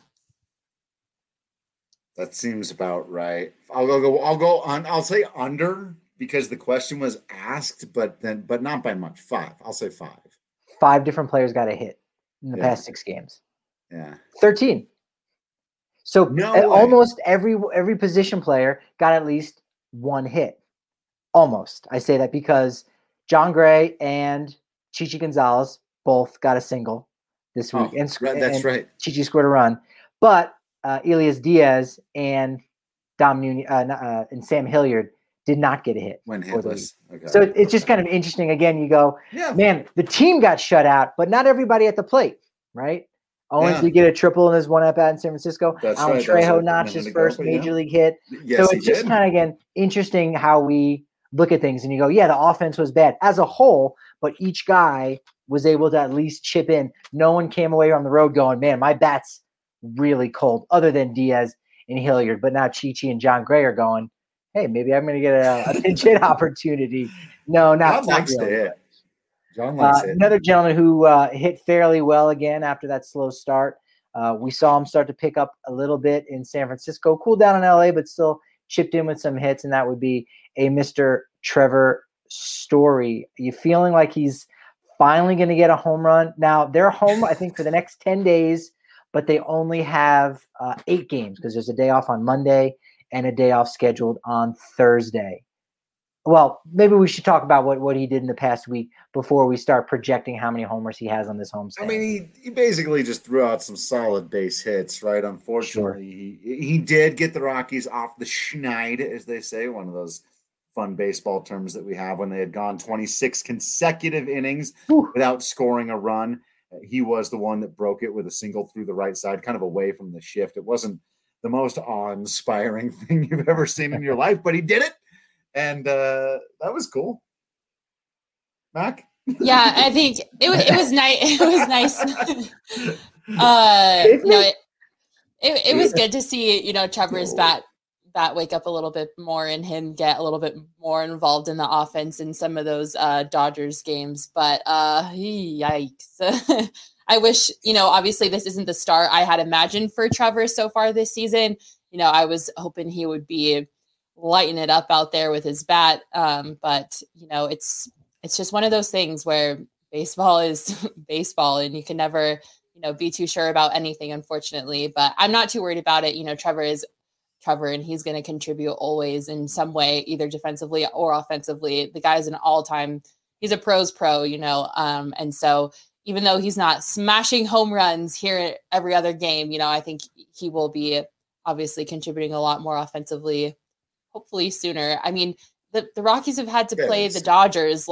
That seems about right. I'll say under because the question was asked, but not by much. 5. I'll say 5. 5 different players got a hit in the past 6 games. Yeah. 13. So almost every position player got at least 1 hit. Almost. I say that because John Gray and Chichi Gonzalez both got a single this week. Right. Chichi scored a run. But Elias Diaz and Dom Nunez and Sam Hilliard did not get a hit. When hitless. Okay. So it's just kind of interesting. Again, you go, man, the team got shut out, but not everybody at the plate, right? Owens did get a triple in his one at bat in San Francisco. Alan Trejo notched his first major league hit. Yes, so it's just kind of, again, interesting how we look at things and you go, yeah, the offense was bad as a whole, but each guy was able to at least chip in. No one came away on the road going, man, my bat's really cold, other than Diaz and Hilliard. But now Chichi and John Gray are going, hey, maybe I'm going to get a pinch hit opportunity. No, not really. John likes it. Another gentleman who hit fairly well again after that slow start. We saw him start to pick up a little bit in San Francisco, cool down in LA, but still chipped in with some hits, and that would be a Mr. Trevor Story. Are you feeling like he's finally going to get a home run? Now, they're home, I think, for the next 10 days, but they only have 8 games because there's a day off on Monday and a day off scheduled on Thursday. Well, maybe we should talk about what he did in the past week before we start projecting how many homers he has on this homestand. I mean, he basically just threw out some solid base hits, right? Unfortunately, he did get the Rockies off the schneid, as they say, one of those fun baseball terms that we have, when they had gone 26 consecutive innings Whew. without scoring a run. He was the one that broke it with a single through the right side, kind of away from the shift. It wasn't the most awe-inspiring thing you've ever seen in your life, but he did it. And that was cool. Mac? Yeah, I think it was nice. It was nice. It was good to see, Trevor's bat wake up a little bit more and him get a little bit more involved in the offense in some of those Dodgers games. But yikes. I wish, obviously this isn't the start I had imagined for Trevor so far this season. I was hoping he would be lighting it up out there with his bat. But it's just one of those things where baseball is baseball and you can never, be too sure about anything, unfortunately. But I'm not too worried about it. Trevor is Trevor, and he's going to contribute always in some way, either defensively or offensively. The guy's an all-time, he's a pro's pro, and so even though he's not smashing home runs here every other game, I think he will be obviously contributing a lot more offensively, hopefully sooner. I mean, the Rockies have had to play the Dodgers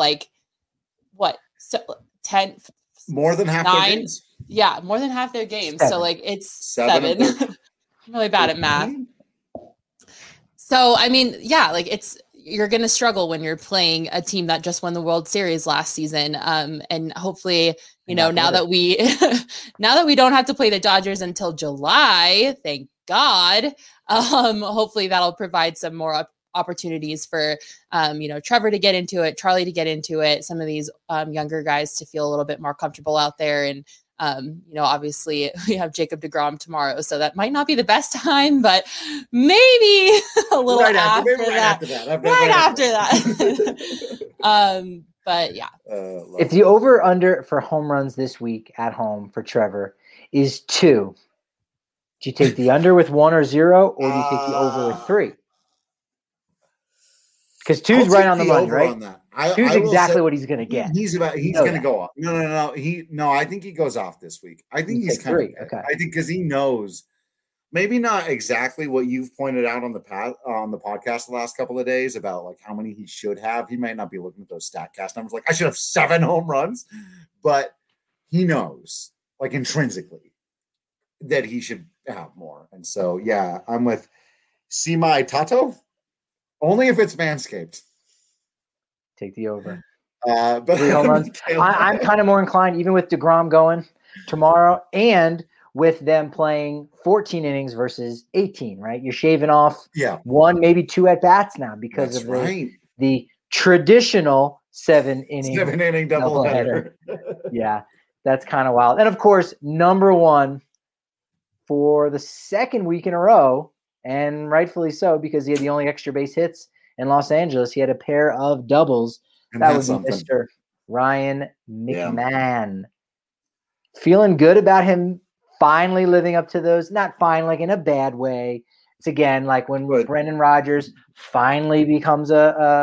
10 more than half 9 their games. Yeah, more than half their games. 7. So it's 7. I'm really bad at math. So I mean, yeah, you're going to struggle when you're playing a team that just won the World Series last season. And hopefully, now that we don't have to play the Dodgers until July, thank God. Hopefully that'll provide some more opportunities for, Trevor to get into it, Charlie to get into it, some of these younger guys to feel a little bit more comfortable out there. And, obviously we have Jacob deGrom tomorrow, so that might not be the best time, but maybe a little right after that. But yeah. If the over under for home runs this week at home for Trevor is 2, do you take the under with 1 or 0, or do you take the over with 3? Because 2's right on the money, right? 2's exactly what he's going to get. He's going to go off. No. I think he goes off this week. I think he's kind of. Okay. I think because he knows, maybe not exactly what you've pointed out on the podcast the last couple of days about how many he should have. He might not be looking at those StatCast numbers I should have 7 home runs, but he knows intrinsically that he should have more. And so yeah, I'm with Simi Tato. Only if it's Manscaped. Take the over. But 3 home runs. I'm kind of more inclined, even with DeGrom going tomorrow and with them playing 14 innings versus 18, right? You're shaving off 1, maybe 2 at-bats now because of the traditional 7-inning doubleheader. Yeah, that's kind of wild. And, of course, number 1 for the second week in a row, and rightfully so, because he had the only extra base hits in Los Angeles. He had a pair of doubles. That was Mr. Ryan McMahon. Yeah. Feeling good about him finally living up to those. Not finally, in a bad way. It's again when Brendan Rodgers finally becomes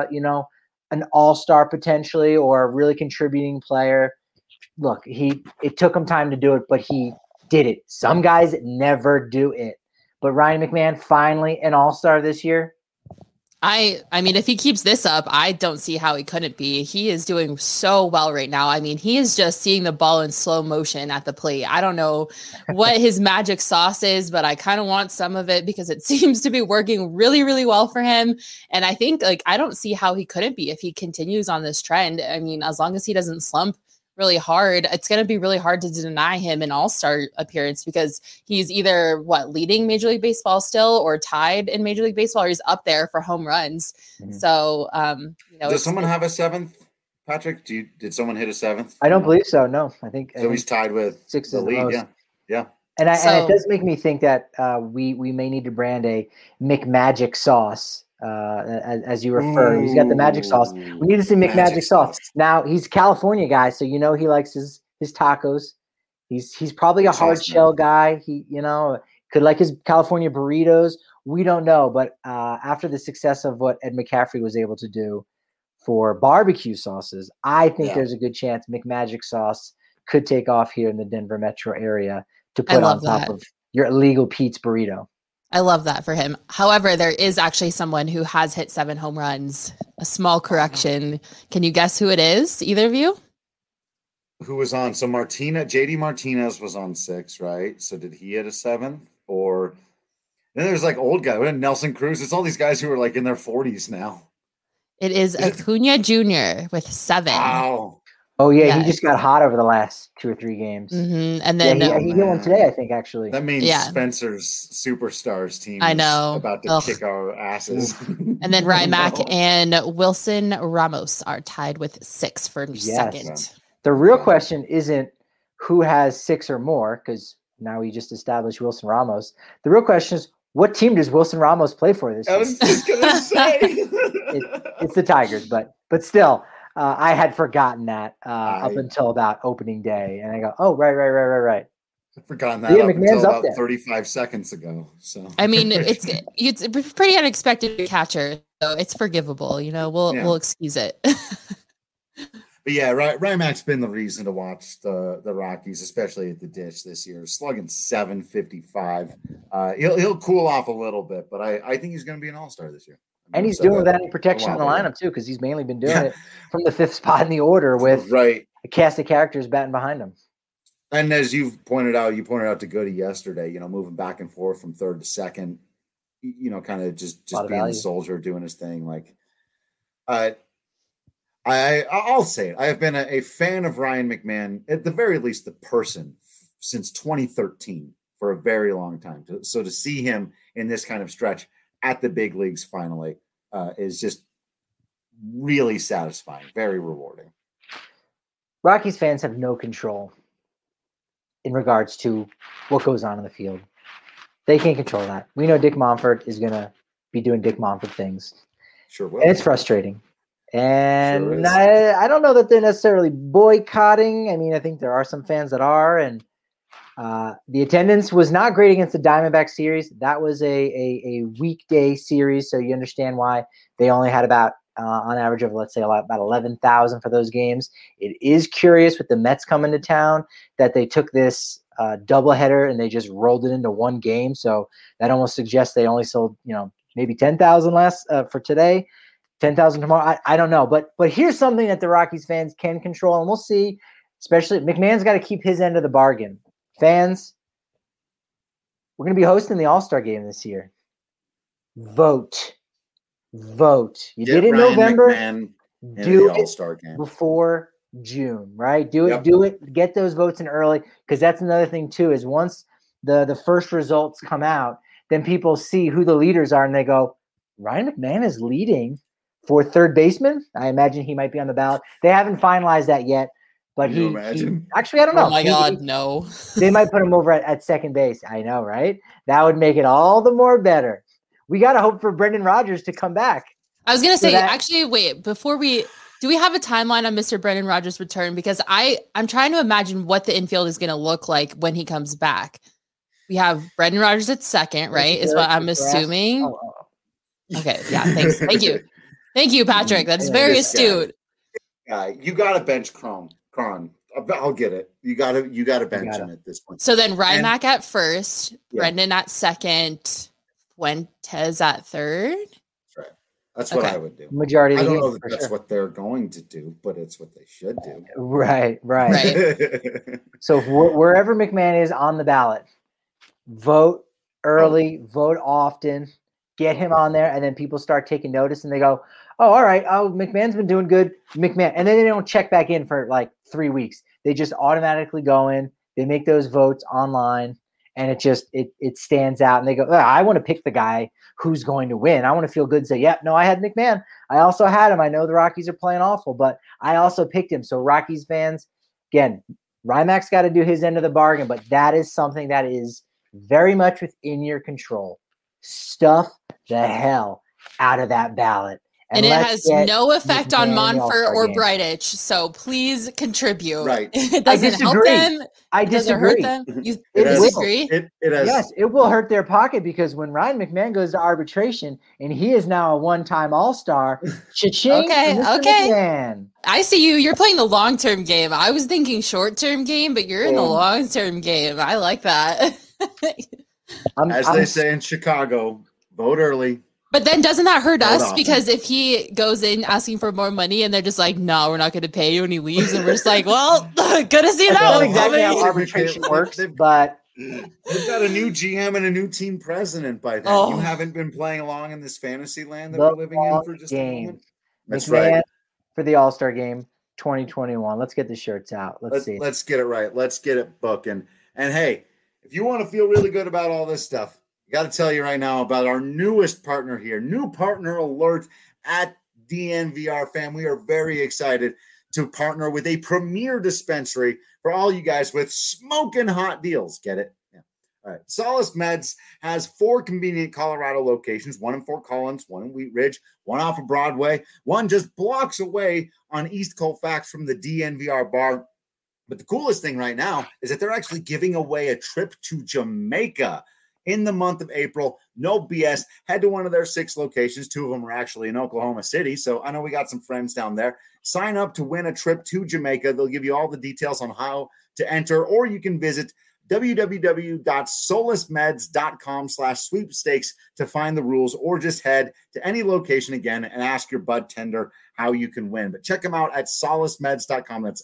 an all-star potentially, or a really contributing player. Look, it took him time to do it, but he did it. Some guys never do it. But Ryan McMahon finally an all-star this year. I mean, if he keeps this up, I don't see how he couldn't be. He is doing so well right now. I mean, he is just seeing the ball in slow motion at the plate. I don't know what his magic sauce is, but I kind of want some of it because it seems to be working really, really well for him. And I think I don't see how he couldn't be if he continues on this trend. I mean, as long as he doesn't slump really hard, it's going to be really hard to deny him an all-star appearance because he's either leading Major League Baseball still, or tied in Major League Baseball, or he's up there for home runs. Mm-hmm. So, does someone have a 7th? Patrick, did someone hit a 7th? I don't believe so. No, I think he's tied with 6 the lead. Yeah. And it does make me think that we may need to brand a McMagic sauce. As you refer, he's got the magic sauce. We need to see McMagic sauce. Now he's a California guy, so he likes his tacos. He's probably a hard shell guy. He could like his California burritos. We don't know, but after the success of what Ed McCaffrey was able to do for barbecue sauces, I think there's a good chance McMagic sauce could take off here in the Denver metro area to put on top of your illegal Pete's burrito. I love that for him. However, there is actually someone who has hit 7 home runs. A small correction. Can you guess who it is? Either of you? Who was on? So JD Martinez was on 6, right? So did he hit a 7th? Or then there's like old guy, Nelson Cruz. It's all these guys who are like in their 40s now. It is Acuna Jr. with 7. Wow. Oh yeah, he just got hot over the last 2 or 3 games. Mm-hmm. And then he did one today, I think. Actually, that means Spencer's Superstars team. I know, is about to kick our asses. And then Rymack and Wilson Ramos are tied with 6 for second. The real question isn't who has 6 or more, because now we just established Wilson Ramos. The real question is, what team does Wilson Ramos play for this year? I was just gonna say it's the Tigers, but still. I had forgotten that up until about opening day, and I go, "Oh, right." I've forgotten that up until about 35 seconds ago. So I mean, it's a pretty unexpected catcher, so it's forgivable. You know, we'll excuse it. But yeah, Rymack's been the reason to watch the Rockies, especially at the ditch this year. Slugging .755. He'll cool off a little bit, but I think he's going to be an all-star this year. And he's doing that in protection in the lineup, too, because he's mainly been doing it from the 5th spot in the order with a cast of characters batting behind him. And as you've pointed out, to Goody yesterday, moving back and forth from 3rd to 2nd, kind of just being the soldier, doing his thing. Like, I'll say it. I have been a fan of Ryan McMahon, at the very least, the person, since 2013 for a very long time. So to see him in this kind of stretch at the big leagues finally is just really satisfying, very rewarding. Rockies fans have no control in regards to what goes on in the field. They can't control that. We know Dick Monfort is going to be doing Dick Monfort things. Sure will. And it's frustrating. And I don't know that they're necessarily boycotting. I mean, I think there are some fans that are, and the attendance was not great against the Diamondback series. That was a weekday series, so you understand why they only had about, on average of, let's say, about 11,000 for those games. It is curious with the Mets coming to town that they took this doubleheader and they just rolled it into one game. So that almost suggests they only sold, maybe 10,000 less for today, 10,000 tomorrow. I don't know, but here's something that the Rockies fans can control, and we'll see. Especially McMahon's got to keep his end of the bargain. Fans, we're going to be hosting the All-Star game this year. Vote. You did it in November. Do All-Star game before June, right? Do it. Get those votes in early, because that's another thing too. Is once the first results come out, then people see who the leaders are, and they go, Ryan McMahon is leading for 3rd baseman. I imagine he might be on the ballot. They haven't finalized that yet. But he actually, I don't know. Oh my God, no. They might put him over at 2nd base. I know, right? That would make it all the more better. We got to hope for Brendan Rodgers to come back. I was going to say, actually, wait, do we have a timeline on Mr. Brendan Rodgers' return? Because I'm trying to imagine what the infield is going to look like when he comes back. We have Brendan Rodgers at 2nd, right? Is what I'm assuming. Oh. Okay, yeah, thanks. Thank you. Thank you, Patrick. That's very astute. You got to bench Cron. I'll get it. You got to bench him at this point. So then Rymack at 1st, Brendan at 2nd, Fuentes at 3rd. That's right. That's what I would do. Majority. I don't know that that's what they're going to do, but it's what they should do. Right. So wherever McMahon is on the ballot, vote early, vote often, get him on there, and then people start taking notice, and they go, oh, all right. Oh, McMahon's been doing good. McMahon. And then they don't check back in for like 3 weeks. They just automatically go in. They make those votes online, and it stands out. And they go, oh, I want to pick the guy who's going to win. I want to feel good and say, yep, no, I had McMahon. I also had him. I know the Rockies are playing awful, but I also picked him. So Rockies fans, again, Rymack's got to do his end of the bargain, but that is something that is very much within your control. Stuff the hell out of that ballot. And it has no effect on Monfort or Bridich, so please contribute. Right. It doesn't help them. I disagree. Hurt them. You disagree? Yes, it will hurt their pocket, because when Ryan McMahon goes to arbitration and he is now a one-time All-Star, cha-ching. Okay. McMahon. I see you. You're playing the long-term game. I was thinking short-term game, but you're in the long-term game. I like that. They say in Chicago, vote early. But then doesn't that hurt us? Often. Because if he goes in asking for more money and they're just like, no, we're not going to pay you, and he leaves, and we're just like, well, good to see you That's now. not exactly how arbitration works, but they've got a new GM and a new team president by then. You haven't been playing along in this fantasy land that we're living in for just a moment. That's McMahon right. For the All-Star game 2021. Let's get the shirts out. Let's see. Let's get it right. Let's get it booking. And hey, if you want to feel really good about all this stuff, I got to tell you right now about our newest partner here. New partner alert at DNVR, fam. We are very excited to partner with a premier dispensary for all you guys with smoking hot deals. Get it? Yeah. All right. Solace Meds has 4 convenient Colorado locations, one in Fort Collins, one in Wheat Ridge, one off of Broadway, one just blocks away on East Colfax from the DNVR bar. But the coolest thing right now is that they're actually giving away a trip to Jamaica in the month of April. No BS. Head to one of their 6 locations. 2 of them are actually in Oklahoma City. So I know we got some friends down there. Sign up to win a trip to Jamaica. They'll give you all the details on how to enter, or you can visit www.solacemeds.com/sweepstakes to find the rules, or just head to any location again and ask your bud tender how you can win. But check them out at solacemeds.com. That's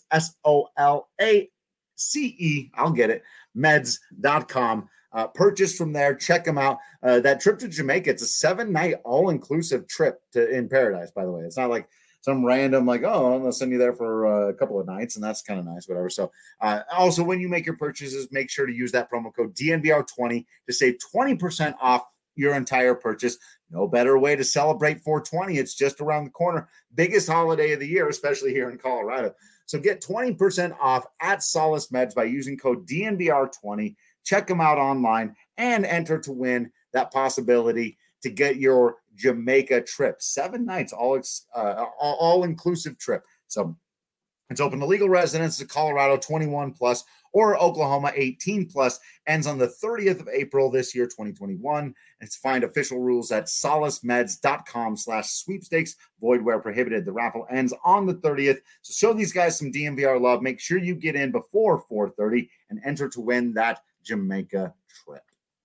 SOLACE. I'll get it. Meds.com. Purchase from there. Check them out. That trip to Jamaica, it's a 7-night all-inclusive trip in paradise, by the way. It's not like some random, like, oh, I'm going to send you there for a couple of nights, and that's kind of nice, whatever. So also, when you make your purchases, make sure to use that promo code DNVR20 to save 20% off your entire purchase. No better way to celebrate 420. It's just around the corner. Biggest holiday of the year, especially here in Colorado. So get 20% off at Solace Meds by using code DNVR20. Check them out online and enter to win that possibility to get your Jamaica trip. 7 nights, all-inclusive trip. So it's open to legal residents of Colorado 21 plus or Oklahoma 18 plus. Ends on the 30th of April this year, 2021. And find official rules at solacemeds.com/sweepstakes. Void where prohibited. The raffle ends on the 30th. So show these guys some DNVR love. Make sure you get in before 4:30 and enter to win that Jamaica trip.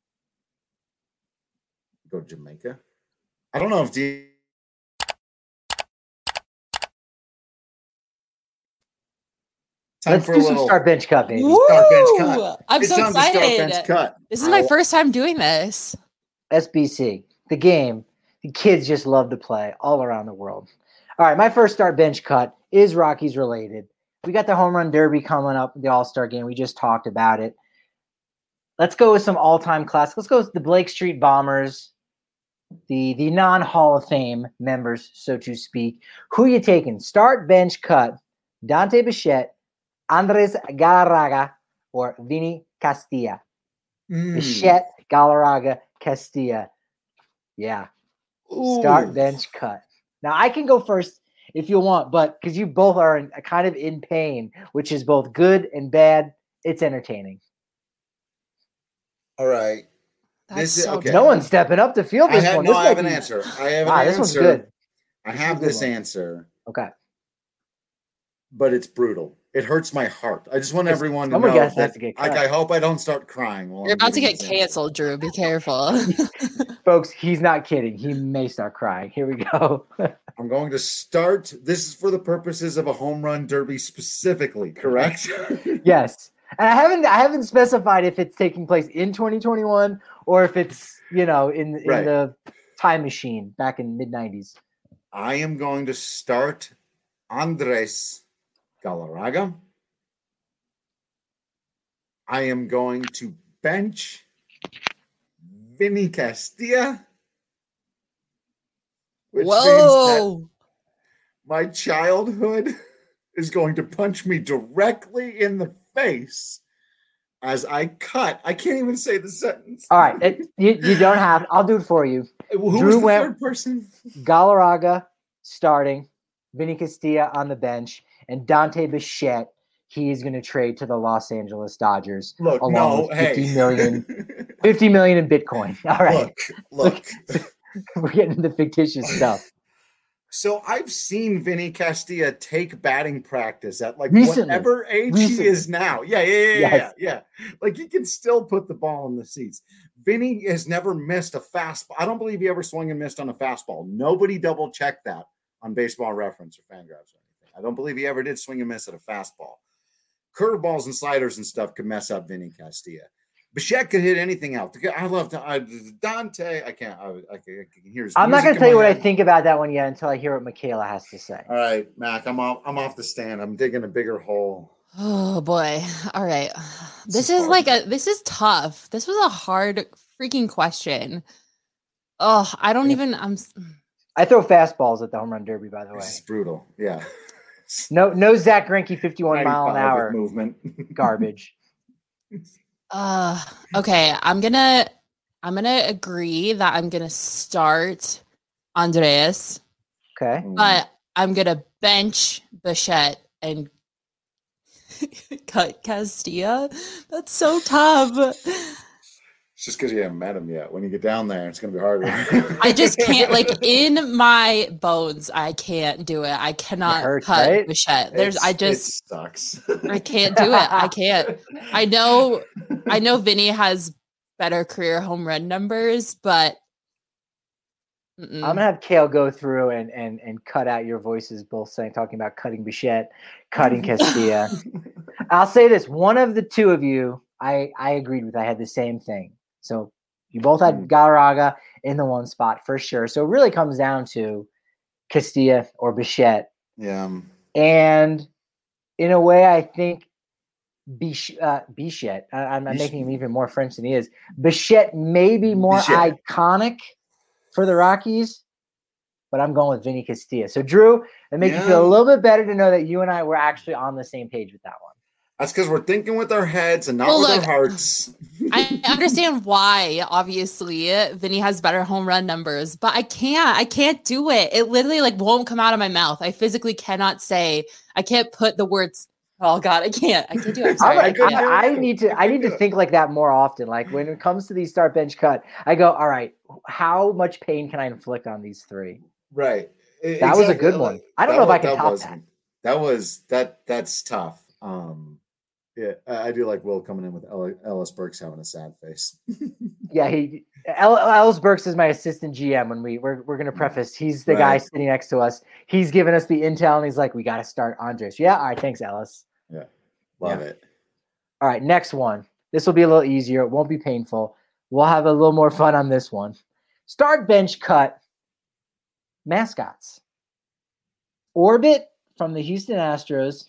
Go to Jamaica. I don't know if Let's do some start bench cut, baby. Start bench cut. I'm so excited. This is my first time doing this. SBC, the game the kids just love to play all around the world. All right, my first start bench cut is Rockies related. We got the home run derby coming up, the All-Star game. We just talked about it. Let's go with some all-time classics. Let's go with the Blake Street Bombers, the non-Hall of Fame members, so to speak. Who you taking? Start, bench, cut. Dante Bichette, Andres Galarraga, or Vinny Castilla. Bichette, Galarraga, Castilla. Yeah. Ooh. Start, bench, cut. Now, I can go first if you want, but because you both are kind of in pain, which is both good and bad, it's entertaining. All right. That's so okay. No one's stepping up to field this one. I have an answer. This one's good. I have this answer. Okay. But it's brutal. It hurts my heart. I just want everyone to know that. I hope I don't start crying. You're about to get canceled, Drew. Be careful. Folks, he's not kidding. He may start crying. Here we go. I'm going to start. This is for the purposes of a home run derby specifically, correct? Yes. And I haven't specified if it's taking place in 2021 or if it's, in the time machine back in mid-90s. I am going to start Andres Galarraga. I am going to bench Vinny Castilla. Which means that my childhood is going to punch me directly in the face as I cut. I can't even say the sentence. All right. You don't have. I'll do it for you. Who was the third person? Galarraga starting, Vinny Castilla on the bench, and Dante Bichette, he's going to trade to the Los Angeles Dodgers. Look, with 50 million in Bitcoin. All right. Look. We're getting into fictitious stuff. So I've seen Vinny Castilla take batting practice at whatever age he is now. Yeah. Like he can still put the ball in the seats. Vinny has never missed a fastball. I don't believe he ever swung and missed on a fastball. Nobody double checked that on Baseball Reference or Fangraphs or anything. I don't believe he ever did swing and miss at a fastball. Curveballs and sliders and stuff could mess up Vinny Castilla. Bichette could hit anything else. I love Dante. I can hear his I'm not going music to tell in you my what I head. think about that one yet until I hear what Michaela has to say. All right, Mac, I'm off the stand. I'm digging a bigger hole. Oh boy. All right. This is tough. This was a hard freaking question. Oh, I don't even I throw fastballs at the home run derby, by the way. This is brutal. Yeah. No Zach Greinke 51 mile an 95 hour movement. garbage. Okay, I'm gonna agree that I'm gonna start Andres, Okay. but I'm gonna bench Bichette and cut Castilla. That's so tough. It's just because you haven't met him yet. When you get down there, it's going to be harder. I just can't, like, in my bones, I can't do it. I cannot hurts, cut right? Bichette. It sucks. I can't do it. I can't. I know Vinny has better career home run numbers, but I'm gonna have Kale go through and cut out your voices, both talking about cutting Bichette, cutting Castilla. I'll say this: one of the two of you, I agreed with. I had the same thing. So you both had Galarraga in the one spot for sure. So it really comes down to Castilla or Bichette. Yeah. And in a way, I think Bichette. I'm making him even more French than he is. Bichette may be more iconic for the Rockies, but I'm going with Vinny Castilla. So, Drew, it makes you feel a little bit better to know that you and I were actually on the same page with that one. That's because we're thinking with our heads and not with our hearts. I understand why, obviously, Vinny has better home run numbers, but I can't do it. It literally won't come out of my mouth. I physically cannot say, I can't put the words. Oh God, I can't do it. I'm sorry. I need to think like that more often. Like when it comes to these start bench cut, I go, all right, how much pain can I inflict on these three? Right. That was a good one. I don't know if I can top that. That's tough. Yeah, I do like Will coming in with Ellis Burks having a sad face. Yeah, Ellis Burks is my assistant GM. When we're going to preface, he's the guy sitting next to us. He's giving us the intel, and he's like, "We got to start Andres." Yeah, all right, thanks, Ellis. Yeah, love it. All right, next one. This will be a little easier. It won't be painful. We'll have a little more fun on this one. Start bench cut mascots. Orbit from the Houston Astros,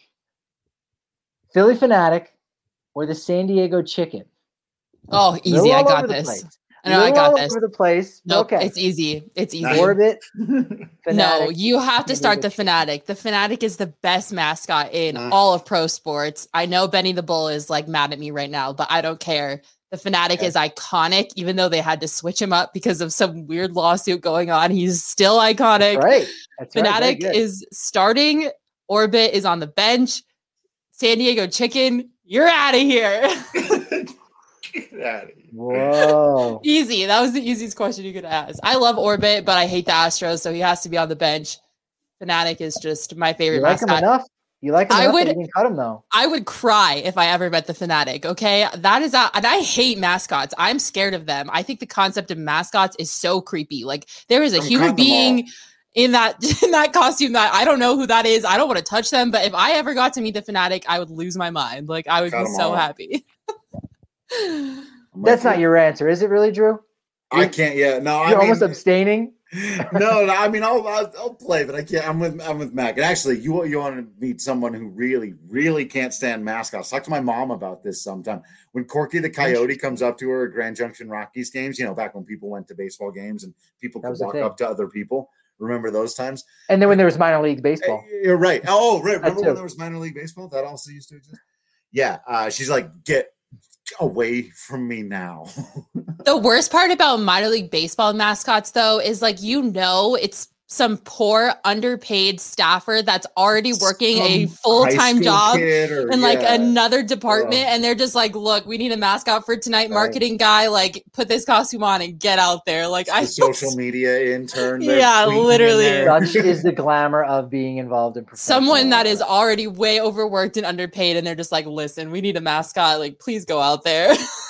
Philly Fanatic, or the San Diego Chicken. Oh, easy. I got this. I know I got this. Over the place. Nope, okay. It's easy. It's easy. Orbit. Fanatic. No, you have to start the Fanatic. The Fanatic is the best mascot in all of pro sports. I know Benny the Bull is mad at me right now, but I don't care. The Fanatic is iconic, even though they had to switch him up because of some weird lawsuit going on. He's still iconic. Right. Fanatic is starting. Orbit is on the bench. San Diego Chicken, you're out of here. Get out of here. Whoa. Easy. That was the easiest question you could ask. I love Orbit, but I hate the Astros, so he has to be on the bench. Fanatic is just my favorite mascot. Him enough? You like him enough that you can cut him, though. I would cry if I ever met the Fanatic, okay? And I hate mascots. I'm scared of them. I think the concept of mascots is so creepy. There is a human being in that costume that I don't know who that is. I don't want to touch them, but if I ever got to meet the Fanatic, I would lose my mind. I would be so happy. That's not your answer, is it really, Drew? I can't. Yeah, no. You're almost abstaining. No, I mean, I'll play, but I can't. I'm with Mac. And actually, you want to meet someone who really, really can't stand mascots. Talk to my mom about this sometime. When Corky the Coyote comes up to her at Grand Junction Rockies games, back when people went to baseball games and people could walk up to other people. Remember those times? And then when there was minor league baseball. You're right. Oh, right. Remember when there was minor league baseball? That also used to exist. Yeah. She's like, get away from me now. The worst part about minor league baseball mascots, though, is it's some poor underpaid staffer that's already working a full-time job in another department, and they're just look, we need a mascot for tonight. Marketing guy, put this costume on and get out there. Social media intern. Yeah, literally. Such is the glamour of being involved in professional. Someone that is already way overworked and underpaid, and they're just listen, we need a mascot. Please go out there.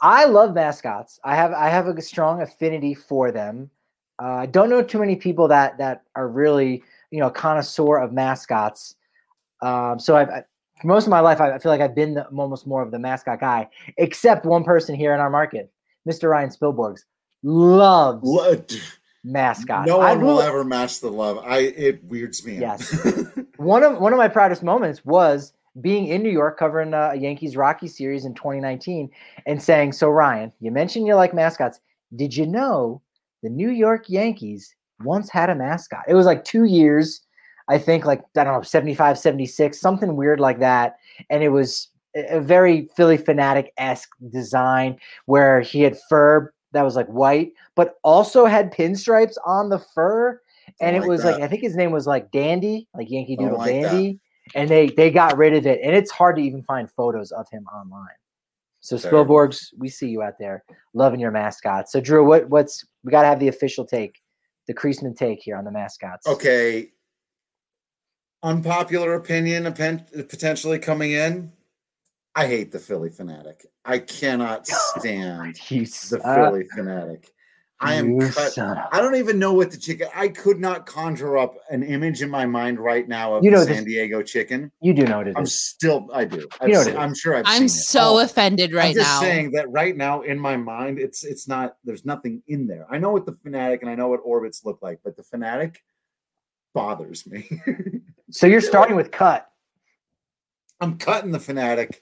I love mascots. I have a strong affinity for them. I don't know too many people that are really, a connoisseur of mascots. So for most of my life, I feel like I've been almost more of the mascot guy, except one person here in our market, Mr. Ryan Spielborgs, loves mascots. No one will ever match the love. It weirds me out. Yes. One of my proudest moments was being in New York covering a Yankees Rocky series in 2019 and saying, so Ryan, you mentioned you like mascots. Did you know the New York Yankees once had a mascot? It was like 2 years, I think, like, I don't know, 75, 76, something weird like that. And it was a very Philly Fanatic-esque design where he had fur that was like white, but also had pinstripes on the fur. And it was like, I think his name was like Dandy, like Yankee Doodle Dandy. And they got rid of it. And it's hard to even find photos of him online. So Spielborgs, we see you out there loving your mascots. So Drew, we got to have the official take, the Creasman take here on the mascots. Okay. Unpopular opinion potentially coming in. I hate the Philly Fanatic. I cannot stand the Philly Fanatic. I am cut. I don't even know what the chicken. I could not conjure up an image in my mind right now of the San Diego chicken. You do know what it is. I do. I'm sure I've seen it. I'm so offended right now. I'm just saying that right now in my mind, it's not. There's nothing in there. I know what the Fanatic and I know what orbits look like, but the Fanatic bothers me. So you're starting with cut. I'm cutting the Fanatic.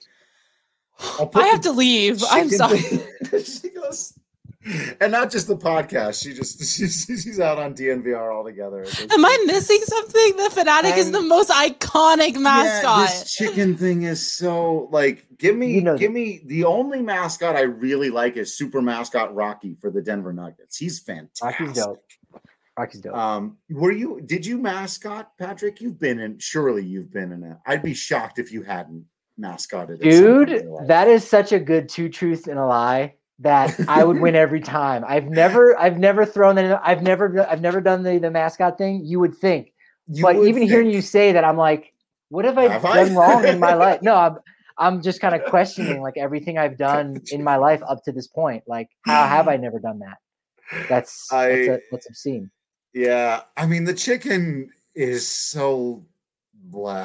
I have to leave. I'm sorry. She goes, and not just the podcast. She's out on DNVR altogether. Am I missing something? The Fanatic is the most iconic mascot. Yeah, this chicken thing is so like. Give me the only mascot I really like is super mascot Rocky for the Denver Nuggets. He's fantastic. Rocky's dope. Did you mascot, Patrick? Surely you've been in it. I'd be shocked if you hadn't mascotted. Dude, that is such a good two truths and a lie that I would win every time. I've never thrown that. I've never done the mascot thing. You would think, hearing you say that, I'm like, what have I done wrong in my life? No, I'm just kind of questioning like everything I've done in my life up to this point. Like, how have I never done that? That's obscene. Yeah, I mean the chicken is so blah.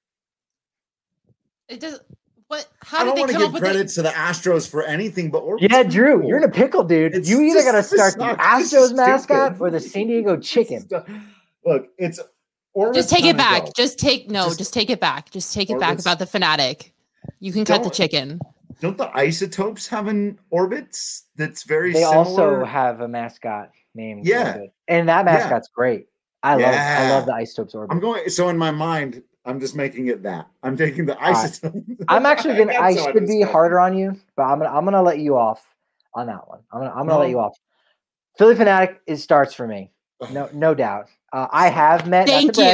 It does. What? I don't want to give credit to the Astros for anything, but Drew, you're in a pickle, dude. You either got to start the Astros mascot or the San Diego chicken. Look, it's just take it back. Just take it back. Just take it back about the Fanatic. You can cut the chicken. Don't the Isotopes have an Orbits that's very They similar? also have a mascot named Orbit. And that mascot's great. I love the Isotopes Orbit. So in my mind, I'm just making it that. I'm taking the Isotopes. I'm actually I should be harder on you, but I'm gonna let you off on that one. I'm gonna let you off. Philly Fanatic starts for me. No doubt. I have met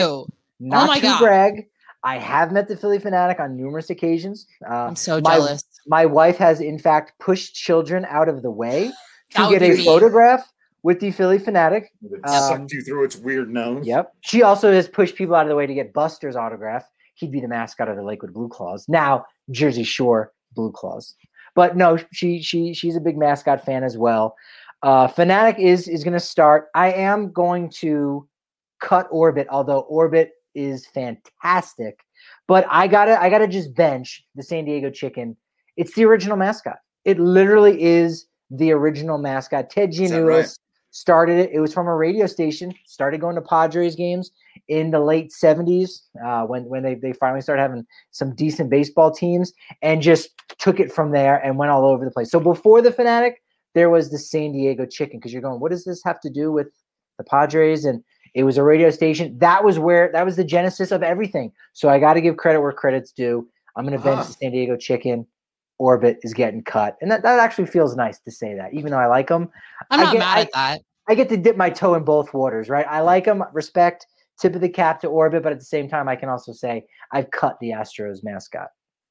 not to brag. I have met the Philly Fanatic on numerous occasions. I'm so jealous. My wife has, in fact, pushed children out of the way to get a photograph with the Philly Fanatic. It sucked you through its weird nose. Yep. She also has pushed people out of the way to get Buster's autograph. He'd be the mascot of the Lakewood Blue Claws. Now, Jersey Shore Blue Claws. But no, she's a big mascot fan as well. Fanatic is going to start. I am going to cut Orbit, although Orbit is fantastic. But I gotta just bench the San Diego chicken. It's the original mascot. It literally is the original mascot. Ted Giannoulis started it. It was from a radio station. Started going to Padres games in the late 70s when they finally started having some decent baseball teams, and just took it from there and went all over the place. So before the Fanatic, there was the San Diego chicken, because you're going, what does this have to do with the Padres? And it was a radio station. That was the genesis of everything. So I got to give credit where credit's due. I'm going to bench the San Diego chicken. Orbit is getting cut. And that actually feels nice to say that, even though I like them. I'm not mad at that. I get to dip my toe in both waters, right? I like them, respect, tip of the cap to Orbit, but at the same time, I can also say I've cut the Astros mascot.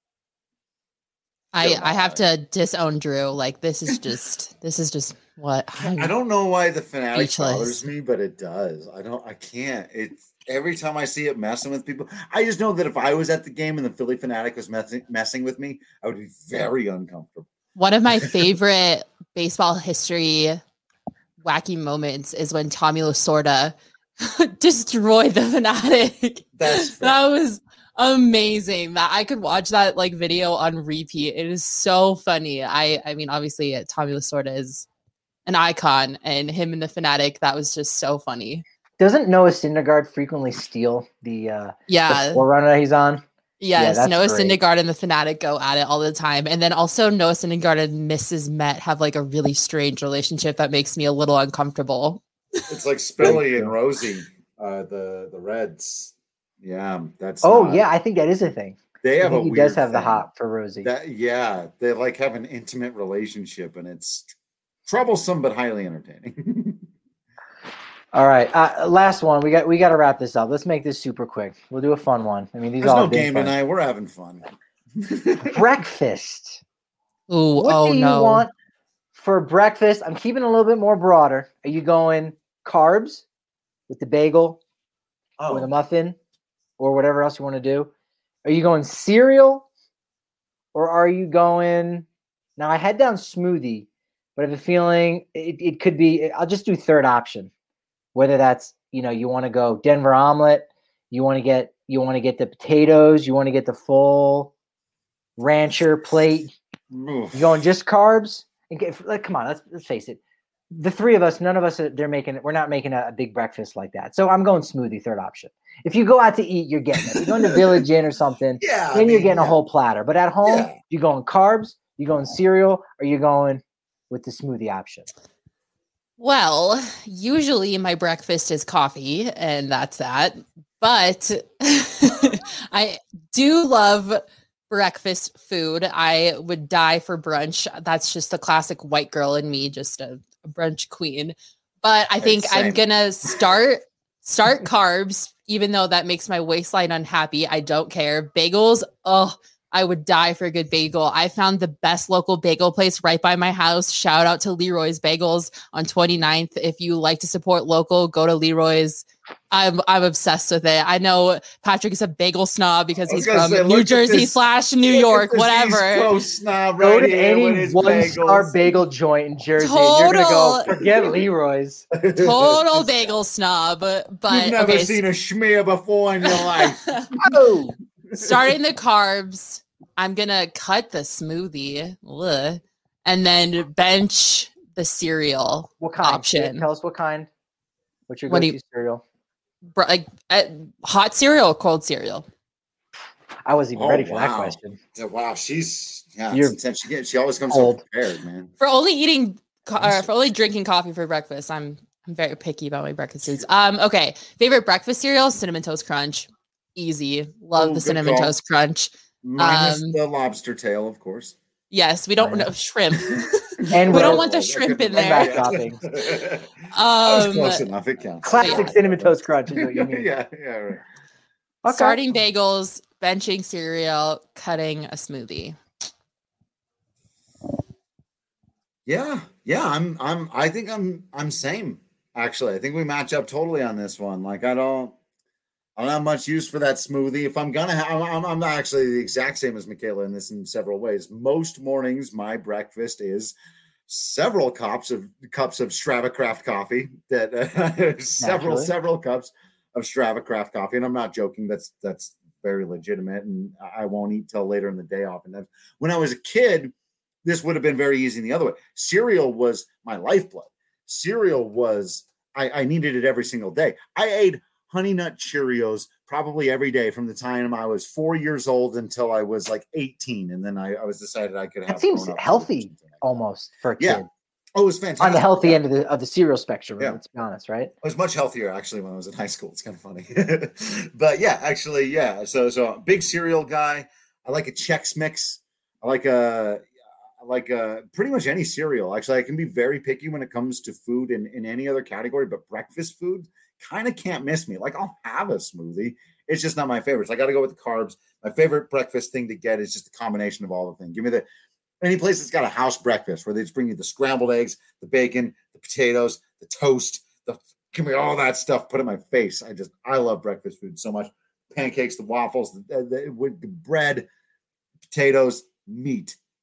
I have to disown Drew. Like, this is just what I don't know why the Fanatic bothers me, but it does. I can't. It's every time I see it messing with people. I just know that if I was at the game and the Philly Fanatic was messing with me, I would be very uncomfortable. One of my favorite baseball history wacky moments is when Tommy Lasorda destroyed the Fanatic. That was amazing. That I could watch that like video on repeat. It is so funny. I mean, obviously, Tommy Lasorda is an icon, and him and the Fanatic, that was just so funny. Doesn't Noah Syndergaard frequently steal the forerunner that he's on? Yes, Noah Syndergaard and the Fanatic go at it all the time. And then also Noah Syndergaard and Mrs. Met have like a really strange relationship that makes me a little uncomfortable. It's like Spilly and Rosie, the Reds. Yeah, that's. I think that is a thing. They have he does have the hot for Rosie. They like have an intimate relationship, and it's troublesome but highly entertaining. All right, last one. We got to wrap this up. Let's make this super quick. We'll do a fun one. I mean, these There's all no game fun. tonight. We're having fun. Breakfast. Ooh, what do you want for breakfast? I'm keeping it a little bit more broader. Are you going carbs with the bagel or the muffin or whatever else you want to do? Are you going cereal or are you going? Now I had down smoothie, but I have a feeling it could be. I'll just do third option. Whether that's, you want to go Denver omelet, you want to get the potatoes, you want to get the full rancher plate. You going just carbs? Come on, let's face it. The three of us, none of us we're not making a big breakfast like that. So I'm going smoothie, third option. If you go out to eat, you're getting it. You're going to Village Inn or something, then you're getting a whole platter. But at home, you going carbs, you going cereal, or you going with the smoothie option? Well, usually my breakfast is coffee, and that's that. But I do love breakfast food. I would die for brunch. That's just the classic white girl in me, just a brunch queen. But I think I'm gonna start carbs, even though that makes my waistline unhappy. I don't care. Bagels, I would die for a good bagel. I found the best local bagel place right by my house. Shout out to Leroy's Bagels on 29th. If you like to support local, go to Leroy's. I'm obsessed with it. I know Patrick is a bagel snob because he's from New Jersey / New York, whatever. Go snob go right to any one-star bagel joint in Jersey. You're gonna go forget Leroy's. Total bagel snob. But you've never seen a schmear before in your life. Starting the carbs, I'm gonna cut the smoothie, and then bench the cereal. What kind? Option? Tell us what kind. What's your go-to cereal? Like hot cereal or cold cereal? I wasn't even ready for that question. Wow, she's intense. She always comes so prepared, man. For only drinking coffee for breakfast, I'm very picky about my breakfast foods. Okay, favorite breakfast cereal: Cinnamon Toast Crunch. Easy. Love the Cinnamon Toast Crunch. Minus the lobster tail, of course. Yes, we don't know shrimp. And we don't want the shrimp in there. Close enough. It counts. Classic Cinnamon Toast Crunch is what you mean. Yeah, right. Okay. Starting bagels, benching cereal, cutting a smoothie. Yeah. I think I'm same. Actually, I think we match up totally on this one. Like I don't have much use for that smoothie. If I'm gonna have, I'm not actually the exact same as Michaela in this in several ways. Most mornings, my breakfast is several cups of StravaCraft coffee. Several cups of StravaCraft coffee, and I'm not joking. That's very legitimate, and I won't eat till later in the day. Often, when I was a kid, this would have been very easy. The other way, cereal was my lifeblood. Cereal was I needed it every single day. I ate Honey Nut Cheerios probably every day from the time I was 4 years old until I was like 18. And then I was decided I could have. That seems healthy almost for a kid. Yeah. Oh, it was fantastic. On the healthy end of the cereal spectrum, let's be honest, right? It was much healthier actually when I was in high school. It's kind of funny. But yeah, actually, yeah. So big cereal guy. I like a Chex Mix. I like pretty much any cereal. Actually, I can be very picky when it comes to food in any other category, but breakfast food kind of can't miss me. Like I'll have a smoothie. It's just not my favorite. So I got to go with the carbs. My favorite breakfast thing to get is just a combination of all the things. Give me any place that's got a house breakfast where they just bring you the scrambled eggs, the bacon, the potatoes, the toast, give me all that stuff, put it in my face. I love breakfast food so much. Pancakes, the waffles, the bread, potatoes, meat.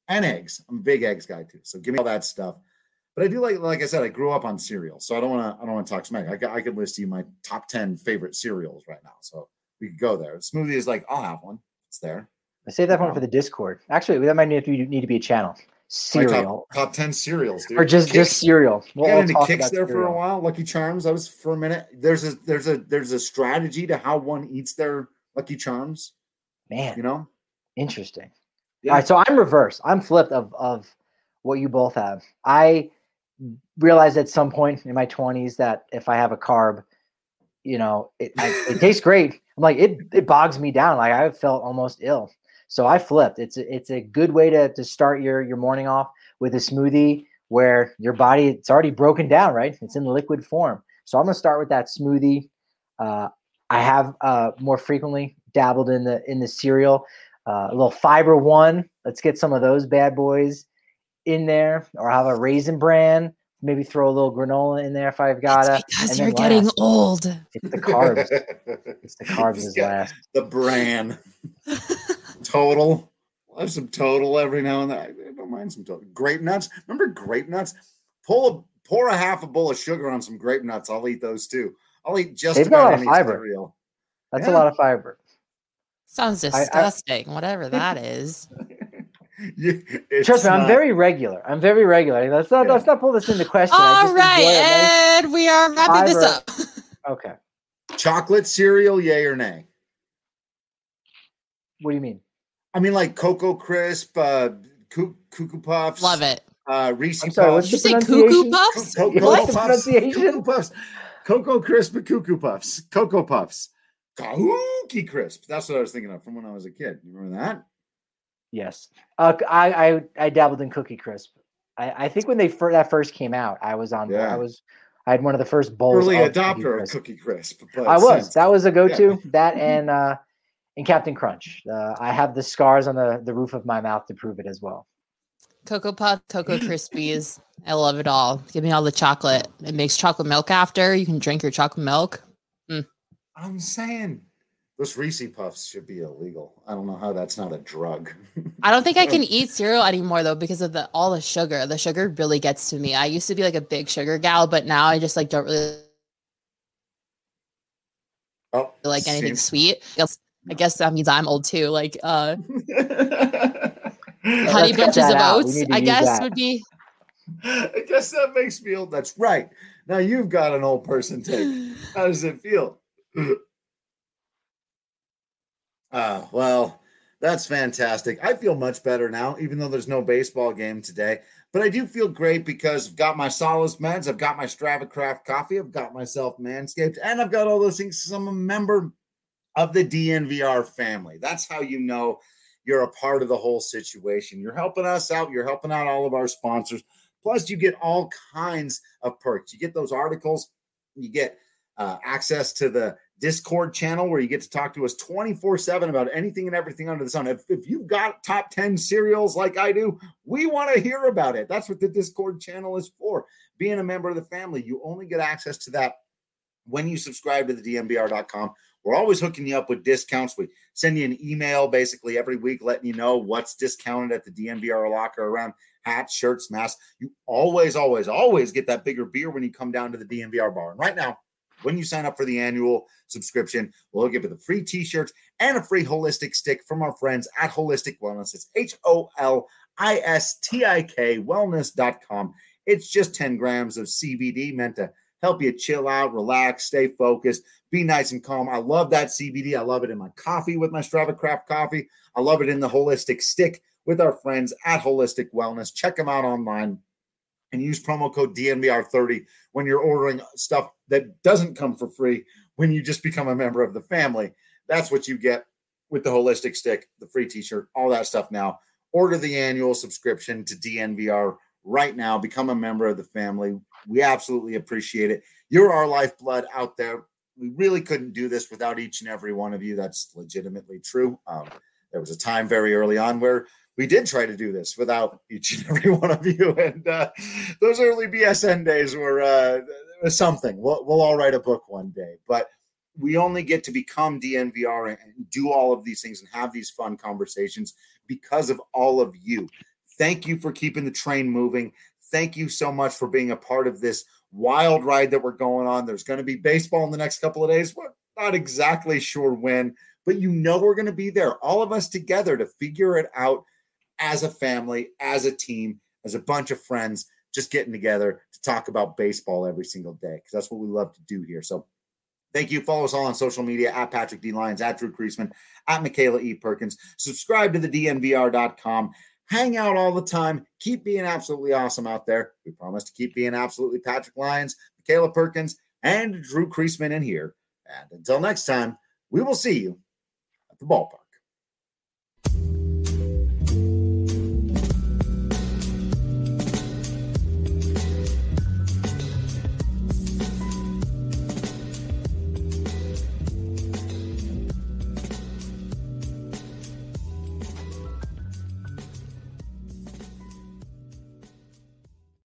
and eggs. I'm a big eggs guy too. So give me all that stuff. But I do like I said, I grew up on cereal, so I don't want to talk smack. I could list you my top 10 favorite cereals right now, so we could go there. Smoothie is like, I'll have one. It's there. I save that one for the Discord. Actually, that might need to be a channel. Cereal. Top 10 cereals, dude. Or just cereal. We'll got into Kix there for a while. Lucky Charms. I was for a minute. There's a strategy to how one eats their Lucky Charms. Man, you know, interesting. Yeah. All right, so I'm reverse. I'm flipped of what you both have. I realized at some point in my 20s that if I have a carb, you know, it tastes great. I'm like, it bogs me down. Like I felt almost ill. So I flipped. It's a good way to start your morning off with a smoothie where your body, it's already broken down, right? It's in liquid form. So I'm going to start with that smoothie. I have more frequently dabbled in the cereal, a little Fiber One. Let's get some of those bad boys in there, or have a Raisin Bran. Maybe throw a little granola in there if I've got it. Because you're getting old. It's the carbs. It's the carbs is last. The bran. Total. I have some Total every now and then. I don't mind some Total. Grape nuts. Remember grape nuts? Pour a half a bowl of sugar on some grape nuts. I'll eat those too. I'll eat just about any cereal. That's a lot of fiber. Sounds disgusting. Whatever that is. Trust me, I'm very regular. Let's not pull this into question. All right, Ed, we are wrapping this up. Okay. Chocolate cereal, yay or nay? What do you mean? I mean, like Cocoa Crisp, Cuckoo Puffs. Love it. Reese Puffs. Did you say Cuckoo Puffs? Cuckoo Puffs. Cocoa Crisp and Cuckoo Puffs. Cocoa Puffs. Cookie Crisp. That's what I was thinking of from when I was a kid. You remember that? Yes. I dabbled in Cookie Crisp. I think when that first came out, I was on there. I had one of the first bowls. Early adopter of Cookie Crisp. That was a go-to. That and Captain Crunch. I have the scars on the roof of my mouth to prove it as well. Cocoa Puff, Cocoa Krispies. I love it all. Give me all the chocolate. It makes chocolate milk after. You can drink your chocolate milk. I'm saying those Reese Puffs should be illegal. I don't know how that's not a drug. I don't think I can eat cereal anymore though because of all the sugar. The sugar really gets to me. I used to be like a big sugar gal, but now I just like don't really like anything sweet. I guess that means I'm old too. Like Honey Bunches of Oats, I guess would be. I guess that makes me old. That's right. Now you've got an old person take. How does it feel? Well, that's fantastic. I feel much better now, even though there's no baseball game today. But I do feel great because I've got my Solace meds, I've got my StravaCraft coffee, I've got myself Manscaped, and I've got all those things. So I'm a member of the DNVR family. That's how you know you're a part of the whole situation. You're helping us out. You're helping out all of our sponsors. Plus, you get all kinds of perks. You get those articles. You get access to the Discord channel where you get to talk to us 24/7 about anything and everything under the sun. If you've got top 10 cereals like I do, we want to hear about it. That's what the Discord channel is for. Being a member of the family, you only get access to that when you subscribe to the DNVR.com. We're always hooking you up with discounts. We send you an email basically every week letting you know what's discounted at the DNVR locker around hats, shirts, masks. You always, always, always get that bigger beer when you come down to the DNVR bar. And right now, when you sign up for the annual subscription, we'll hook you up with a free t-shirts and a free holistic stick from our friends at Holistic Wellness. It's HOLISTIK wellness.com. It's just 10 grams of CBD meant to help you chill out, relax, stay focused, be nice and calm. I love that CBD. I love it in my coffee with my StravaCraft coffee. I love it in the holistic stick with our friends at Holistic Wellness. Check them out online and use promo code DNVR30 when you're ordering stuff that doesn't come for free when you just become a member of the family. That's what you get with the holistic stick, the free t-shirt, all that stuff now. Order the annual subscription to DNVR right now. Become a member of the family. We absolutely appreciate it. You're our lifeblood out there. We really couldn't do this without each and every one of you. That's legitimately true. There was a time very early on where we did try to do this without each and every one of you. And those early BSN days were something. We'll all write a book one day. But we only get to become DNVR and do all of these things and have these fun conversations because of all of you. Thank you for keeping the train moving. Thank you so much for being a part of this wild ride that we're going on. There's going to be baseball in the next couple of days. We're not exactly sure when, but we're going to be there, all of us together to figure it out as a family, as a team, as a bunch of friends, just getting together to talk about baseball every single day, because that's what we love to do here. So thank you. Follow us all on social media at Patrick D. Lyons, at Drew Creasman, at Michaela E. Perkins. Subscribe to the DNVR.com. Hang out all the time. Keep being absolutely awesome out there. We promise to keep being absolutely Patrick Lyons, Michaela Perkins, and Drew Creasman in here. And until next time, we will see you at the ballpark.